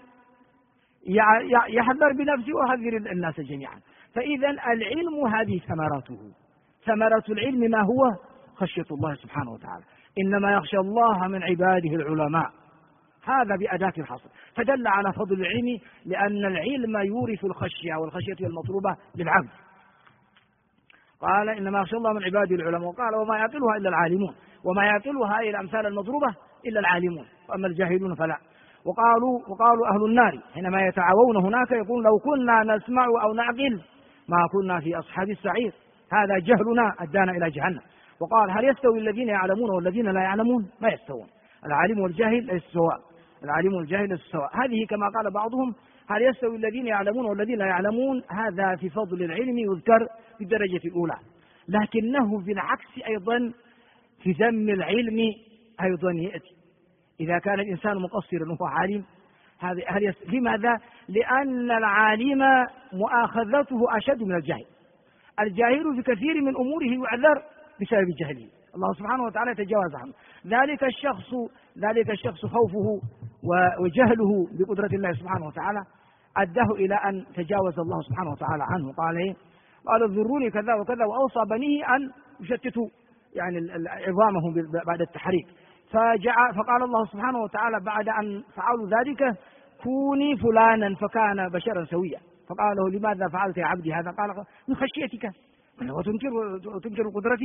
يحذر بنفسه ويحذر الناس جميعا. فإذا العلم هذه ثمرته، ثمرة العلم ما هو؟ خشية الله سبحانه وتعالى. إنما يخشى الله من عباده العلماء، هذا بأداة الحصر. فدل على فضل العلم لأن العلم يورث الخشية، والخشية المطلوبة للعبد. قال إنما يخشى الله من عباده العلماء، وقال وما يعقلها إلا العالمون، وما يعقلها هذه الأمثال المضروبة إلا العالمون، وأما الجاهلون فلا. وقالوا وقالوا أهل النار حينما يتعاون هناك يقول لو كنا نسمع أو نعقل ما كنا في أصحاب السعير، هذا جهلنا أدانا إلى جهنم. وقال هل يستوي الذين يعلمون والذين لا يعلمون؟ ما يستوون، العالم والجاهل ليس سواء، العالم والجاهل ليس سواء. هذه كما قال بعضهم هل يستوي الذين يعلمون والذين لا يعلمون، هذا في فضل العلم يذكر في الدرجة الأولى، لكنه بالعكس أيضا في ذم العلم أيضا يأتي إذا كان الإنسان مقصرا وهو عالم. هل يس... لماذا؟ لأن العالم مؤاخذته أشد من الجاهل. الجاهل في كثير من أموره يعذر بسبب جهله، الله سبحانه وتعالى يتجاوز عنه. ذلك الشخص ذلك الشخص خوفه وجهله بقدرة الله سبحانه وتعالى أداه إلى أن تجاوز الله سبحانه وتعالى عنه. قال إيه؟ قال ذروني كذا وكذا، وأوصى بنيه أن يشتتوا يعني عظامهم بعد التحريك. فجعل فقال الله سبحانه وتعالى بعد أن فعلوا ذلك كوني فلانا فكان بشرا سويا. فقال له لماذا فعلت يا عبدي هذا؟ قال من خشيتك وتنكر وتنكر قدرتي.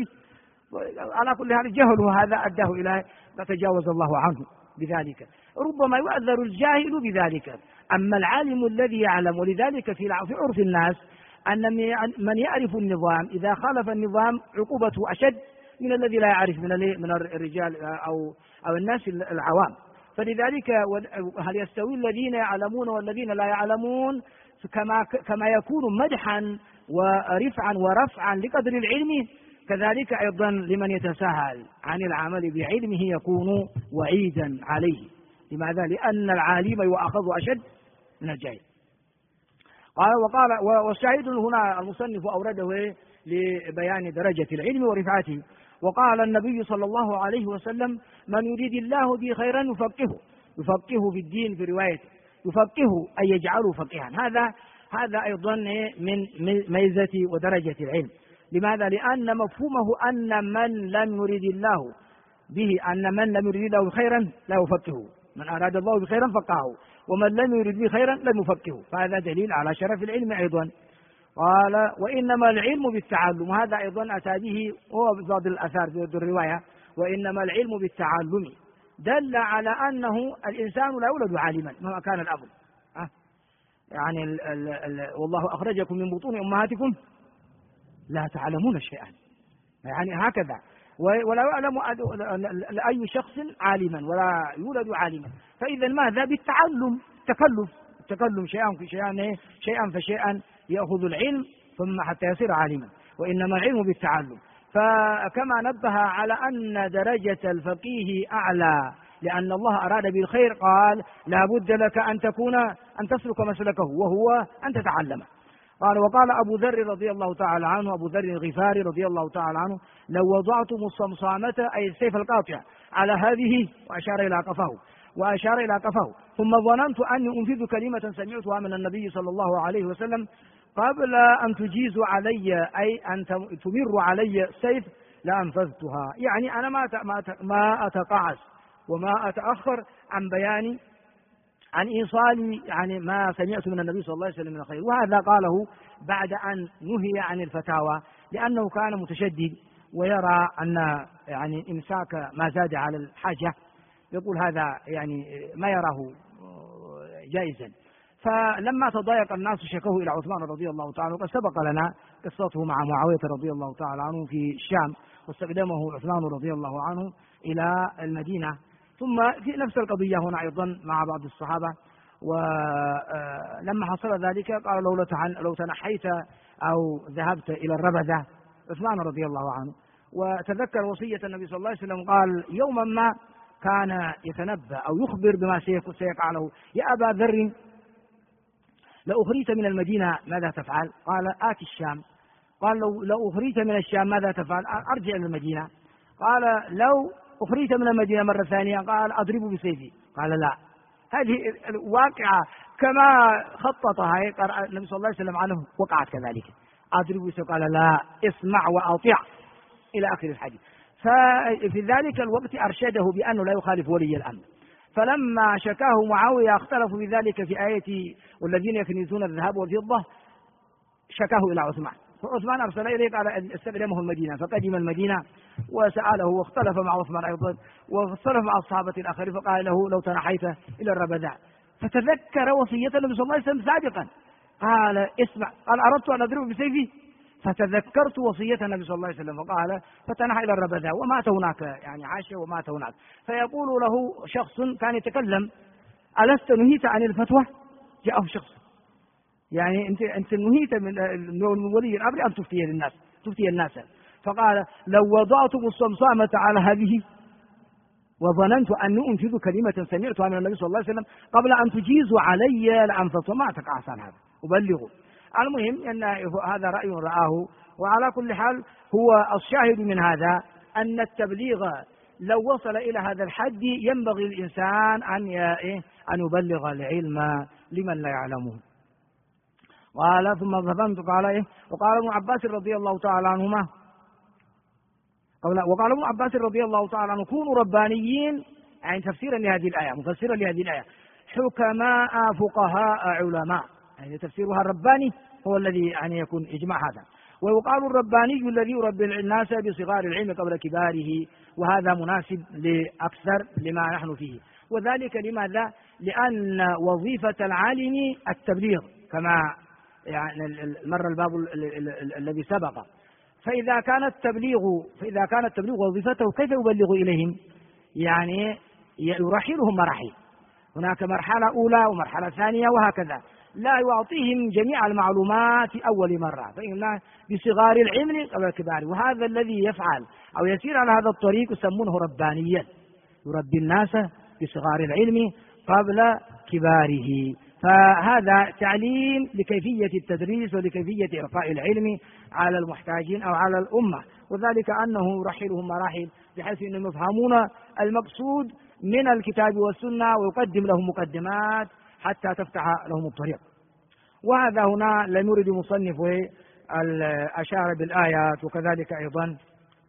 على كل حال الجهل وهذا أداه إلى ما تجاوز الله عنه بذلك. ربما يؤذر الجاهل بذلك، أما العالم الذي يعلم. ولذلك في عرف الناس أن من يعرف النظام إذا خالف النظام عقوبته أشد من الذي لا يعرف من من الرجال أو أو الناس العوام. فلذلك هل يستوي الذين يعلمون والذين لا يعلمون؟ كما كما يكون مدحا ورفعا ورفعا لقدر العلم، كذلك أيضا لمن يتساهل عن العمل بعلمه يكون وعيدا عليه. لماذا؟ لأن العالم يؤاخذ أشد من الجاهل. قال وقال والشاهد هنا المصنف أورده لبيان درجة العلم ورفعته. وقال النبي صلى الله عليه وسلم من يريد الله به خيرا يفقهه، يفقهه في الدين في روايته، يفقهه أي يجعله فقيها. هذا هذا أيضا من ميزة ودرجة العلم. لماذا؟ لأن مفهومه أن من لم يريد الله به أن من لم يريد الله خيرا لا يفقهه، من أراد الله بخيرا فقهه، ومن لم يريد به خيرا لم يفقهه. فهذا دليل على شرف العلم أيضا. قال وإنما العلم بالتعلم، وهذا أيضا أتى به هو بعض الأثار في الرواية، وإنما العلم بالتعلم، دل على أنه الإنسان لا يولد عالما مهما كان الأب. أه؟ يعني ال ال ال والله أخرجكم من بطون أمهاتكم لا تعلمون شيئا، يعني هكذا. ولا يعلم أي شخص عالما ولا يولد عالما. فإذا ماذا؟ بالتعلم، تكلف التكلم شيئا في شيئا شيئا فشيئا يأخذ العلم ثم حتى يصير عالما. وإنما العلم بالتعلم. فكما نبه على أن درجة الفقيه أعلى لأن الله أراد بالخير، قال لا بد لك أن تكون أن تسلك مسلكه وهو أن تتعلم. قال وقال أبو ذر رضي الله تعالى عنه، أبو ذر الغفاري رضي الله تعالى عنه لو وضعتم الصمصامة أي السيف القاطع على هذه، وأشار إلى قفاه وأشار إلى قفاه ثم ظننت أني أنفذ كلمة سمعتها من النبي صلى الله عليه وسلم قبل أن تجيزوا علي أي أن تمروا علي السيف لأنفذتها. يعني أنا ما ما أتقاعس وما أتأخر عن بيان عن إيصال يعني ما سمعت من النبي صلى الله عليه وسلم من الخير. وهذا قاله بعد أن نهي عن الفتاوى لأنه كان متشدد ويرى أن يعني إمساك ما زاد على الحاجة، يقول هذا يعني ما يراه جائزا. فلما تضايق الناس شكوه إلى عثمان رضي الله تعالى، وقد سبق لنا قصته مع معاوية رضي الله تعالى عنه في الشام، واستخدمه عثمان رضي الله عنه إلى المدينة. ثم في نفس القضية هنا أيضا مع بعض الصحابة، ولما حصل ذلك قال لو لو تنحيت أو ذهبت إلى الربذة عثمان رضي الله عنه. وتذكر وصية النبي صلى الله عليه وسلم، قال يوما ما كان يتنبأ أو يخبر بما سيقع له، يا أبا ذر لو أخرجت من المدينة ماذا تفعل؟ قال آتي الشام. قال لو, لو أخرجت من الشام ماذا تفعل؟ أرجع إلى المدينة. قال لو أخرجت من المدينة مرة ثانية، قال أضرب بسيفي. قال لا، هذه الواقعة كما خططها النبي صلى الله عليه وسلم عنه وقعت كذلك، أضرب بسيفي. قال لا، اسمع وأطيع إلى آخر الحديث. ففي ذلك الوقت أرشده بأنه لا يخالف ولي الأمر. فلما شكاه معاوية اختلفوا بذلك في آية والذين يكنزون الذهب والفضة، شكاه إلى عثمان، فعثمان أرسل إليه قال استخدمه المدينة. فقدم المدينة وسأله واختلف مع عثمان أيضا واختلف مع الصحابة الآخرين، فقال له لو تنحيت إلى الربذاء. فتذكر وصية النبي صلى الله عليه وسلم سابقا، قال اسمع، قال أردت أن أضرب بسيفي فتذكرت وصية النبي صلى الله عليه وسلم، فقال فتنحى إلى الربذاء ومات هناك، يعني عاش ومات هناك. فيقول له شخص كان يتكلم ألست نهيت عن الفتوى؟ جاءه شخص يعني أنت أنت نهيت من ولي الأمر أن تفتي للناس تفتي الناس. فقال لو وضعتم الصمصامة على هذه وظننت أن أنفذ كلمة سمعتها من النبي صلى الله عليه وسلم قبل أن تجيزوا علي لأنفذت. ما تقعس عن هذا، أبلغوا. المهم أن هذا رأي رآه. وعلى كل حال هو الشاهد من هذا أن التبليغ لو وصل إلى هذا الحد ينبغي الإنسان أن أن يبلغ العلم لمن لا يعلمه. قال ثم ظفنت قال إيه وقال ابن عباس رضي الله تعالى عنهما وقال ابن عباس رضي الله تعالى عنه كونوا ربانيين، يعني تفسيرا لهذه الآية مفسرا لهذه الآية، حكماء فقهاء علماء، يعني تفسيرها الرباني هو الذي يعني يكون إجماع هذا. ويقال الرباني الذي يربي الناس بصغار العلم قبل كباره، وهذا مناسب لأكثر لما نحن فيه. وذلك لماذا؟ لأن وظيفة العالم التبليغ كما يعني مر الباب الذي سبق. فإذا كان التبليغ فإذا كان التبليغ وظيفته كيف يبلغ إليهم؟ يعني يرحلهم مراحل، هناك مرحلة أولى ومرحلة ثانية وهكذا، لا يعطيهم جميع المعلومات أول مرة، فإن بصغار العلم قبل الكبار. وهذا الذي يفعل أو يسير على هذا الطريق يسمونه ربانيا، يربي الناس بصغار العلم قبل كباره. فهذا تعليم لكيفية التدريس ولكيفية إرفاع العلم على المحتاجين أو على الأمة، وذلك أنه يرحلهم مراحل بحيث أنهم يفهمون المقصود من الكتاب والسنة ويقدم لهم مقدمات حتى تفتح لهم الطريق. وهذا هنا لم يرد مصنف الأشار بالآيات وكذلك أيضا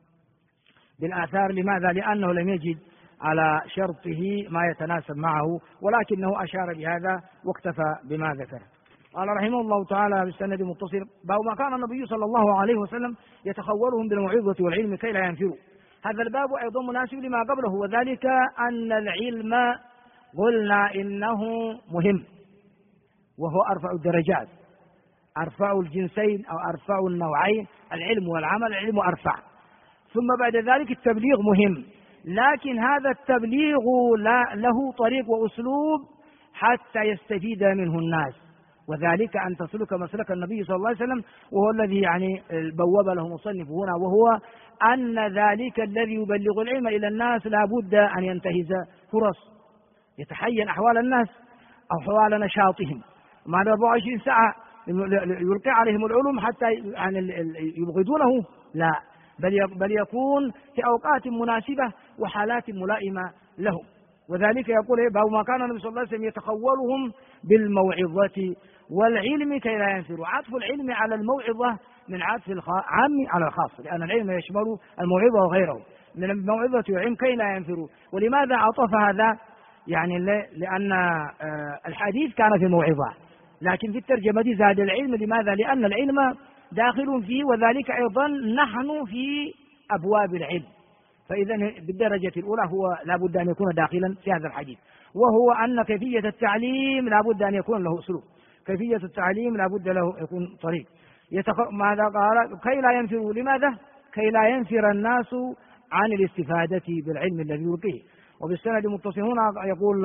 بالآثار. لماذا؟ لأنه لم يجد على شرطه ما يتناسب معه، ولكنه أشار بهذا واكتفى بما ذكر. قال رحمه الله تعالى بالسند متصل باب ما كان النبي صلى الله عليه وسلم يتخولهم بالموعظة والعلم كي لا ينفروا. هذا الباب أيضا مناسب لما قبله، وذلك أن العلم قلنا إنه مهم وهو أرفع الدرجات، أرفع الجنسين أو أرفع النوعين، العلم والعمل. العلم أرفع، ثم بعد ذلك التبليغ مهم، لكن هذا التبليغ له طريق وأسلوب حتى يستفيد منه الناس، وذلك أن تسلك مسلك النبي صلى الله عليه وسلم، وهو الذي يعني بوب له مصنف هنا، وهو أن ذلك الذي يبلغ العلم إلى الناس لا بد أن ينتهز فرص، يتحين أحوال الناس أو حوال نشاطهم، مع أربعة وعشرين ساعة يلقي عليهم العلوم حتى يعني يبغضونه، لا، بل بل يكون في أوقات مناسبة وحالات ملائمة لهم. وذلك يقول إيه باب ما كان النبي صلى الله عليه وسلم يتخولهم بالموعظة والعلم كي لا ينفروا. عطف العلم على الموعظة من عطف العام على الخاص، لأن العلم يشمل الموعظة وغيره من الموعظة والعلم كي لا ينفروا. ولماذا عطف هذا؟ يعني لأن الحديث كان في الموعظة، لكن في الترجمة زاد العلم. لماذا؟ لأن العلم داخل فيه، وذلك أيضا نحن في أبواب العلم، فإذا بالدرجة الأولى هو لا بد أن يكون داخلا في هذا الحديث، وهو أن كيفية التعليم لا بد أن يكون له أسلوب، كيفية التعليم لا بد له يكون طريق. يتخ... ماذا قال؟ كي لا ينفروا. لماذا؟ كي لا ينفر الناس عن الاستفادة بالعلم الذي يلقيه. وبالسند متصل هنا يقول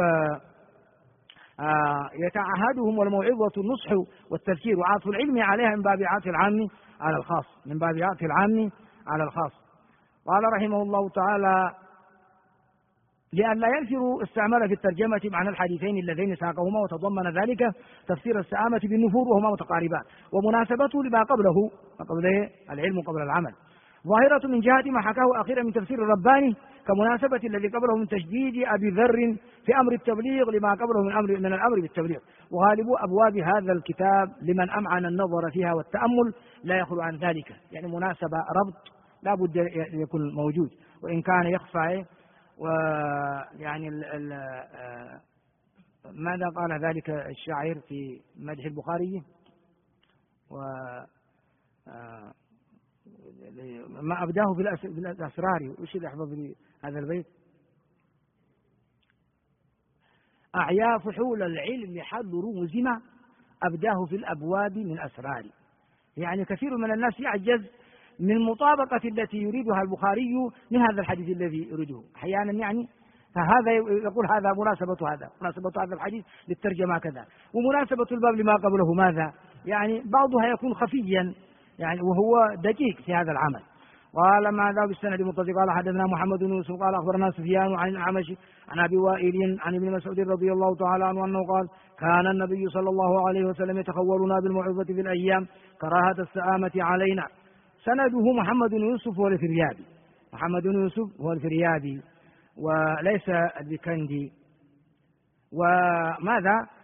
آه يتعهدهم والموعظة النصح والتذكير، وعطف العلم عليها من باب عطف العام على الخاص، من باب عطف العام على الخاص. قال رحمه الله تعالى لأن لا ينفروا استعمل في الترجمة معنى الحديثين اللذين ساقهما، وتضمن ذلك تفسير السآمة بالنفور وهما متقاربان، ومناسبته لما قبله قبله العلم قبل العمل ظاهرة من جهة ما حكاه أخيرا من تفسير الرباني، كمناسبة الذي قبله من تشديد أبي ذر في أمر التبليغ لما قبله من أمر من الأمر بالتبليغ. وغالب أبواب هذا الكتاب لمن أمعن النظر فيها والتأمل لا يخلو عن ذلك، يعني مناسبة ربط لا بد يكون موجود، وإن كان يخفى. ويعني ال ال ماذا قال ذلك الشاعر في مدح البخاري؟ و ما أبداه بالأسرار. وش اللي أحفظ لي هذا البيت؟ أعيا فحول العلم حضروا مزمة أبداه في الأبواب من أسرار. يعني كثير من الناس يعجز من مطابقة التي يريدها البخاري من هذا الحديث الذي يريده أحيانا، يعني فهذا يقول هذا مناسبة هذا مناسبة هذا الحديث للترجمة كذا، ومناسبة الباب لما قبله ماذا، يعني بعضها يكون خفيا يعني وهو دقيق في هذا العمل. قال ماذا بالسند المتصل قال حدثنا محمد بن يوسف قال أخبرنا سفيان عن الأعمش عن أبي وائل عن ابن مسعود رضي الله تعالى عنه أنه قال كان النبي صلى الله عليه وسلم يتخولنا بالموعظة في الأيام كراهة السآمة علينا. سنده محمد بن يوسف هو الفريابي، محمد بن يوسف هو الفريابي وليس البكندي. وماذا؟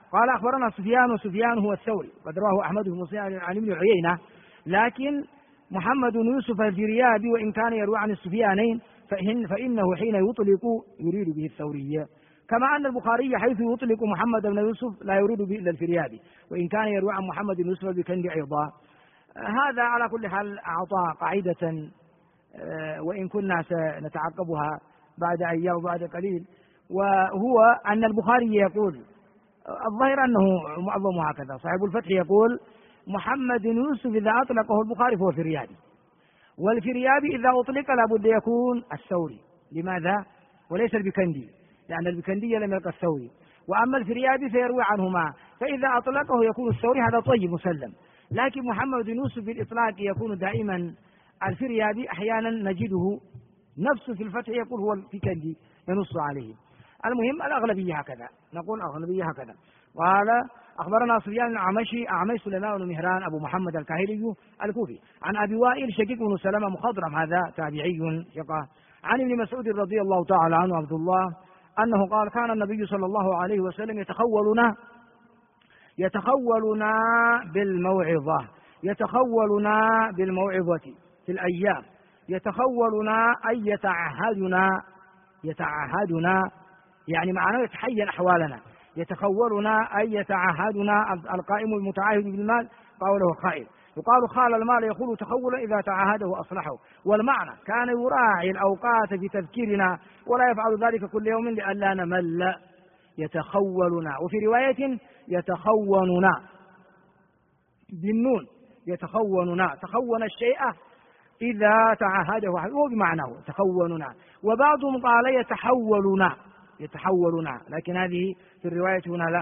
قال أخبرنا سفيان وسفيان هو الثوري قد رواه أحمد بن مسلم عن ابن عيينة، لكن محمد بن يوسف الفريابي وإن كان يروي عن السفيانين فإن فإنه حين يطلق يريد به الثوري، كما أن البخاري حيث يطلق محمد بن يوسف لا يريد به إلا الفريابي وإن كان يروي عن محمد بن يوسف البكندي أيضا. هذا على كل حال أعطى قاعدة وإن كنا سنتعقبها بعد أيام وبعد قليل، وهو أن البخاري يقول الظاهر أنه معظم هكذا، صاحب الفتح يقول محمد بن يوسف إذا أطلقه البخاري فهو فريابي، والفريابي إذا أطلق لابد يكون الثوري. لماذا؟ وليس البكندي، لأن البكندي لم يلقى الثوري، وأما الفريابي فيروي عنهما، فإذا أطلقه يكون الثوري، هذا طيب مسلم. لكن محمد بن يوسف بالإطلاق يكون دائما الفريابي، أحيانا نجده نفسه في الفتح يقول هو البكندي ينص عليه. المهم الأغلبية هكذا، نقول الأغلبية هكذا. قال أخبرنا سفيان الأعمشي أعمي سليمان بن مهران أبو محمد الكاهلي الكوفي عن أبي وائل شقيق بن سلمة مخضرم هذا تابعي ثقة عن ابن مسعود رضي الله تعالى عنه عبد الله أنه قال كان النبي صلى الله عليه وسلم يتخولنا يتخولنا بالموعظة يتخولنا بالموعظة في الأيام، يتخولنا أي يتعهدنا يتعهدنا يعني معناه يتحين أحوالنا، يتخولنا أي يتعهدنا القائم المتعاهد بالمال قوله خائل، يقال خال المال يقول تخولا إذا تعاهده أصلحه، والمعنى كان يراعي الأوقات في تذكيرنا ولا يفعل ذلك كل يوم لئلا نمل. يتخولنا، وفي رواية يتخوننا بالنون، يتخوننا تخون الشيء إذا تعاهده هو بمعناه تخوننا، وبعضهم قال يتحولنا يتحولنا، لكن هذه في الرواية هنا لا.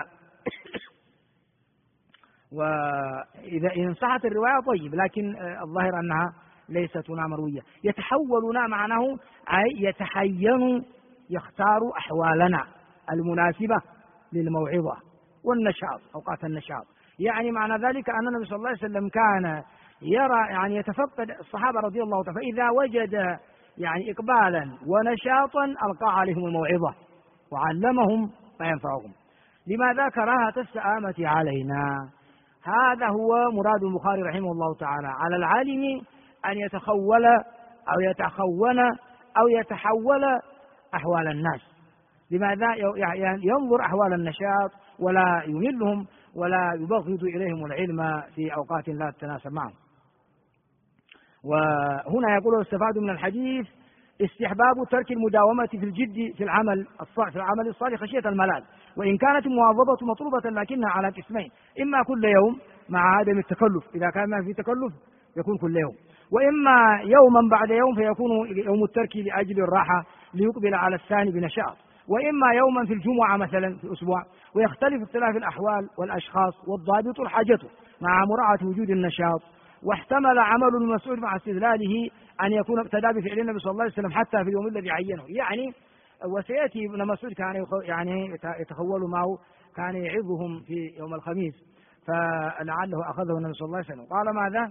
وإذا إن صحت الرواية طيب، لكن الظاهر أنها ليست هنا مروية. يتحولنا معناه أي يتحين يختار أحوالنا المناسبة للموعظة والنشاط، أوقات النشاط. يعني معنى ذلك أن النبي صلى الله عليه وسلم كان يرى يعني يتفقد الصحابة رضي الله عنهم، فإذا وجد يعني إقبالا ونشاطا ألقى عليهم الموعظة وعلمهم ما ينفعهم. لماذا؟ كراهة السآمة علينا. هذا هو مراد البخاري رحمه الله تعالى، على العالم أن يتخول أو يتخون أو يتحول أحوال الناس. لماذا؟ ينظر أحوال النشاط ولا يملهم ولا يبغض إليهم العلم في أوقات لا تتناسب معهم. وهنا يقول استفاد من الحديث استحباب ترك المداومة في الجد في العمل الصالح في العمل الصالح خشية الملال، وإن كانت المواظبة مطلوبة لكنها على قسمين، إما كل يوم مع عدم التكلف، إذا كان ما في تكلف يكون كل يوم، وإما يوما بعد يوم فيكون يوم الترك لأجل الراحة ليقبل على الثاني بنشاط، وإما يوما في الجمعة مثلا في أسبوع، ويختلف اختلاف الأحوال والأشخاص، والضابط الحاجة مع مراعاة وجود النشاط. واحتمل عمل المسؤول مع استدلاله أن يكون ابتدى بفعل النبي صلى الله عليه وسلم حتى في اليوم الذي عينه، يعني وسيأتي ابن مسعود كان يعني يتخول معه، كان يعظهم في يوم الخميس، فلعله أخذه النبي صلى الله عليه وسلم. قال ماذا؟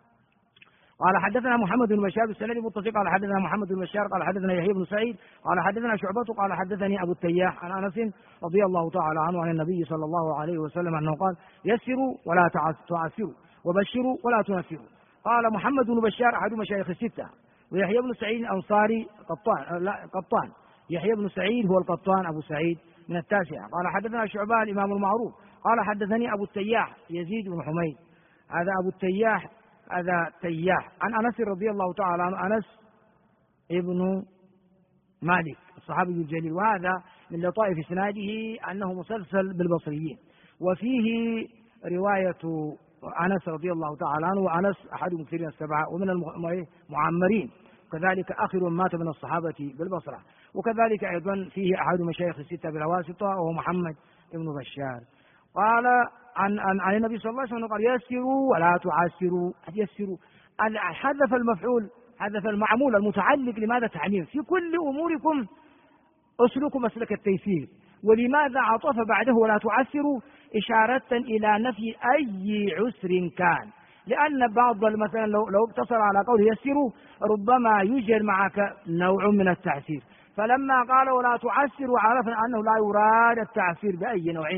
قال حدثنا محمد بن بشار بالسند المتصل قال حدثنا محمد بن بشار قال حدثنا يحيى بن سعيد قال حدثنا شعبة قال حدثني أبو التياح عن أنس رضي الله تعالى عنه عن النبي صلى الله عليه وسلم أنه قال يسروا ولا تعسروا وبشروا ولا تنفروا. قال محمد بن بشار أحد مشايخ الستة، ويحيى بن سعيد الأنصاري قطان لا قطان يحيى بن سعيد هو القطان أبو سعيد من التاسعة. قال حدثنا شعبة الإمام المعروف قال حدثني أبو التياح يزيد بن حميد، هذا أبو التياح هذا تياح عن أنس رضي الله تعالى عنه، أنس ابن مالك الصحابي الجليل، وهذا من لطائف إسناده أنه مسلسل بالبصريين، وفيه رواية أنس رضي الله تعالى عنه، وأنس أحد المكثرين السبعة ومن المعمرين، وكذلك آخر مات من الصحابة بالبصرة، وكذلك أيضا فيه أحد مشايخ الستة بالواسطة وهو محمد بن بشار. قال عن, عن, عن النبي صلى الله عليه وسلم قال يسروا ولا تعسروا، يسروا حذف المفعول حذف المعمول المتعلق، لماذا تعليم في كل أموركم اسلكوا مسلك التيسير، ولماذا عطف بعده ولا تعسروا إشارة إلى نفي أي عسر كان، لأن بعض مثلا لو, لو اقتصر على قوله يسروا ربما يوجد معك نوع من التعسير، فلما قال ولا تعسروا عرفنا أنه لا يراد التعسير بأي نوع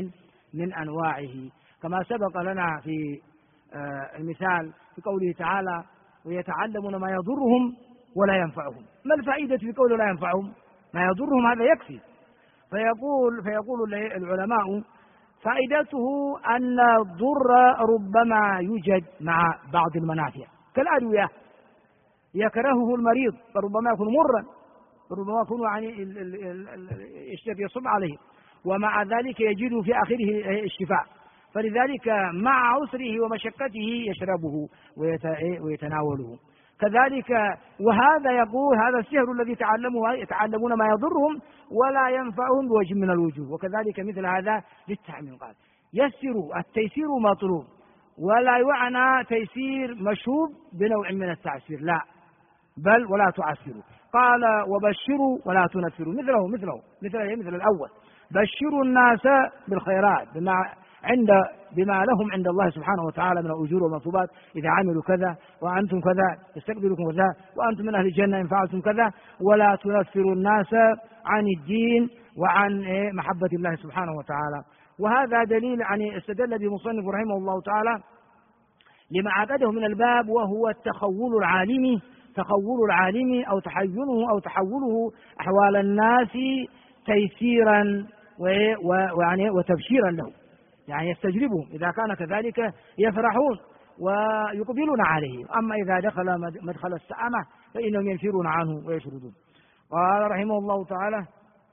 من أنواعه، كما سبق لنا في المثال في قوله تعالى ويتعلمون ما يضرهم ولا ينفعهم. ما الفائدة في قوله لا ينفعهم؟ ما يضرهم هذا يكفي. فيقول فيقول العلماء فائدته أن الضر ربما يوجد مع بعض المنافع كالأدوية يكرهه المريض فربما يكون مرا، ربما يكون يعني يصب عليه، ومع ذلك يجد في آخره الشفاء، فلذلك مع عسره ومشقته يشربه ويتناوله. كذلك وهذا يقول هذا السحر الذي تعلموا يتعلمون ما يضرهم ولا ينفعهم بوجه من الوجوه. وكذلك مثل هذا للتعميم، قال يسر التيسير مطلوب، ولا يعنى تيسير مشوب بنوع من التعسير، لا بل ولا تعسروا. قال وبشروا ولا تنفروا، مثله مثله مثل مثل الأول، بشروا الناس بالخيرات بما عند بما لهم عند الله سبحانه وتعالى من الأجور والمثوبات إذا عملوا كذا، وأنتم كذا يستقبلكم كذا، وأنتم من أهل الجنة إن فعلتم كذا، ولا تنفروا الناس عن الدين وعن محبة الله سبحانه وتعالى. وهذا دليل يعني استدل به مصنف رحمه الله تعالى لما عقده من الباب، وهو التخول العالمي، تخول العالم أو تحينه أو تحوله أحوال الناس تيسيرا ويعني وتبشيرا له، يعني يستجلبهم إذا كان كذلك يفرحون ويقبلون عليه، أما إذا دخل مدخل السآمة فإنهم ينفرون عنه ويشردون. قال رحمه الله تعالى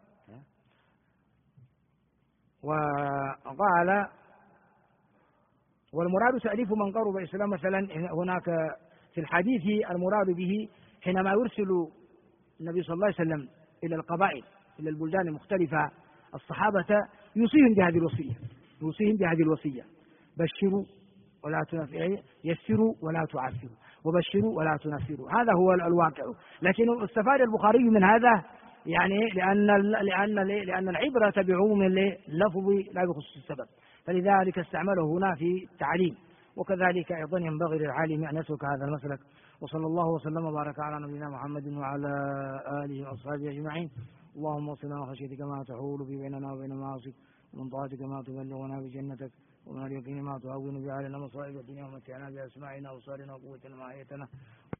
وقال والمراد تأليف من قرب إسلام. مثلا هناك في الحديث المراد به حينما يرسل النبي صلى الله عليه وسلم إلى القبائل إلى البلدان المختلفة الصحابة يوصيهم بهذه الوصية، يوصيهم بهذه الوصية بشروا ولا تنفروا، يسروا ولا تعسروا، وبشروا ولا تنفروا. هذا هو الواقع. لكن استفاد البخاري من هذا يعني لأن لأن لأن العبرة بعموم اللفظ لا بخصوص السبب، فلذلك استعمله هنا في التعليم. وكذلك أيضا ينبغي للعالم أن يسلك هذا المسلك. وصلى الله وسلم وبارك على نبينا محمد وعلى آله وأصحابه أجمعين. اللهم وصلنا وخشيتك ما تحول به بيننا وبين معاصيك، ومن طاعتك ما تبلغنا بجنتك، ومن اليقين ما تهون به علينا مصائب الدنيا، ومتعنا بأسماعنا وأبصارنا وقوتنا ما أحييتنا،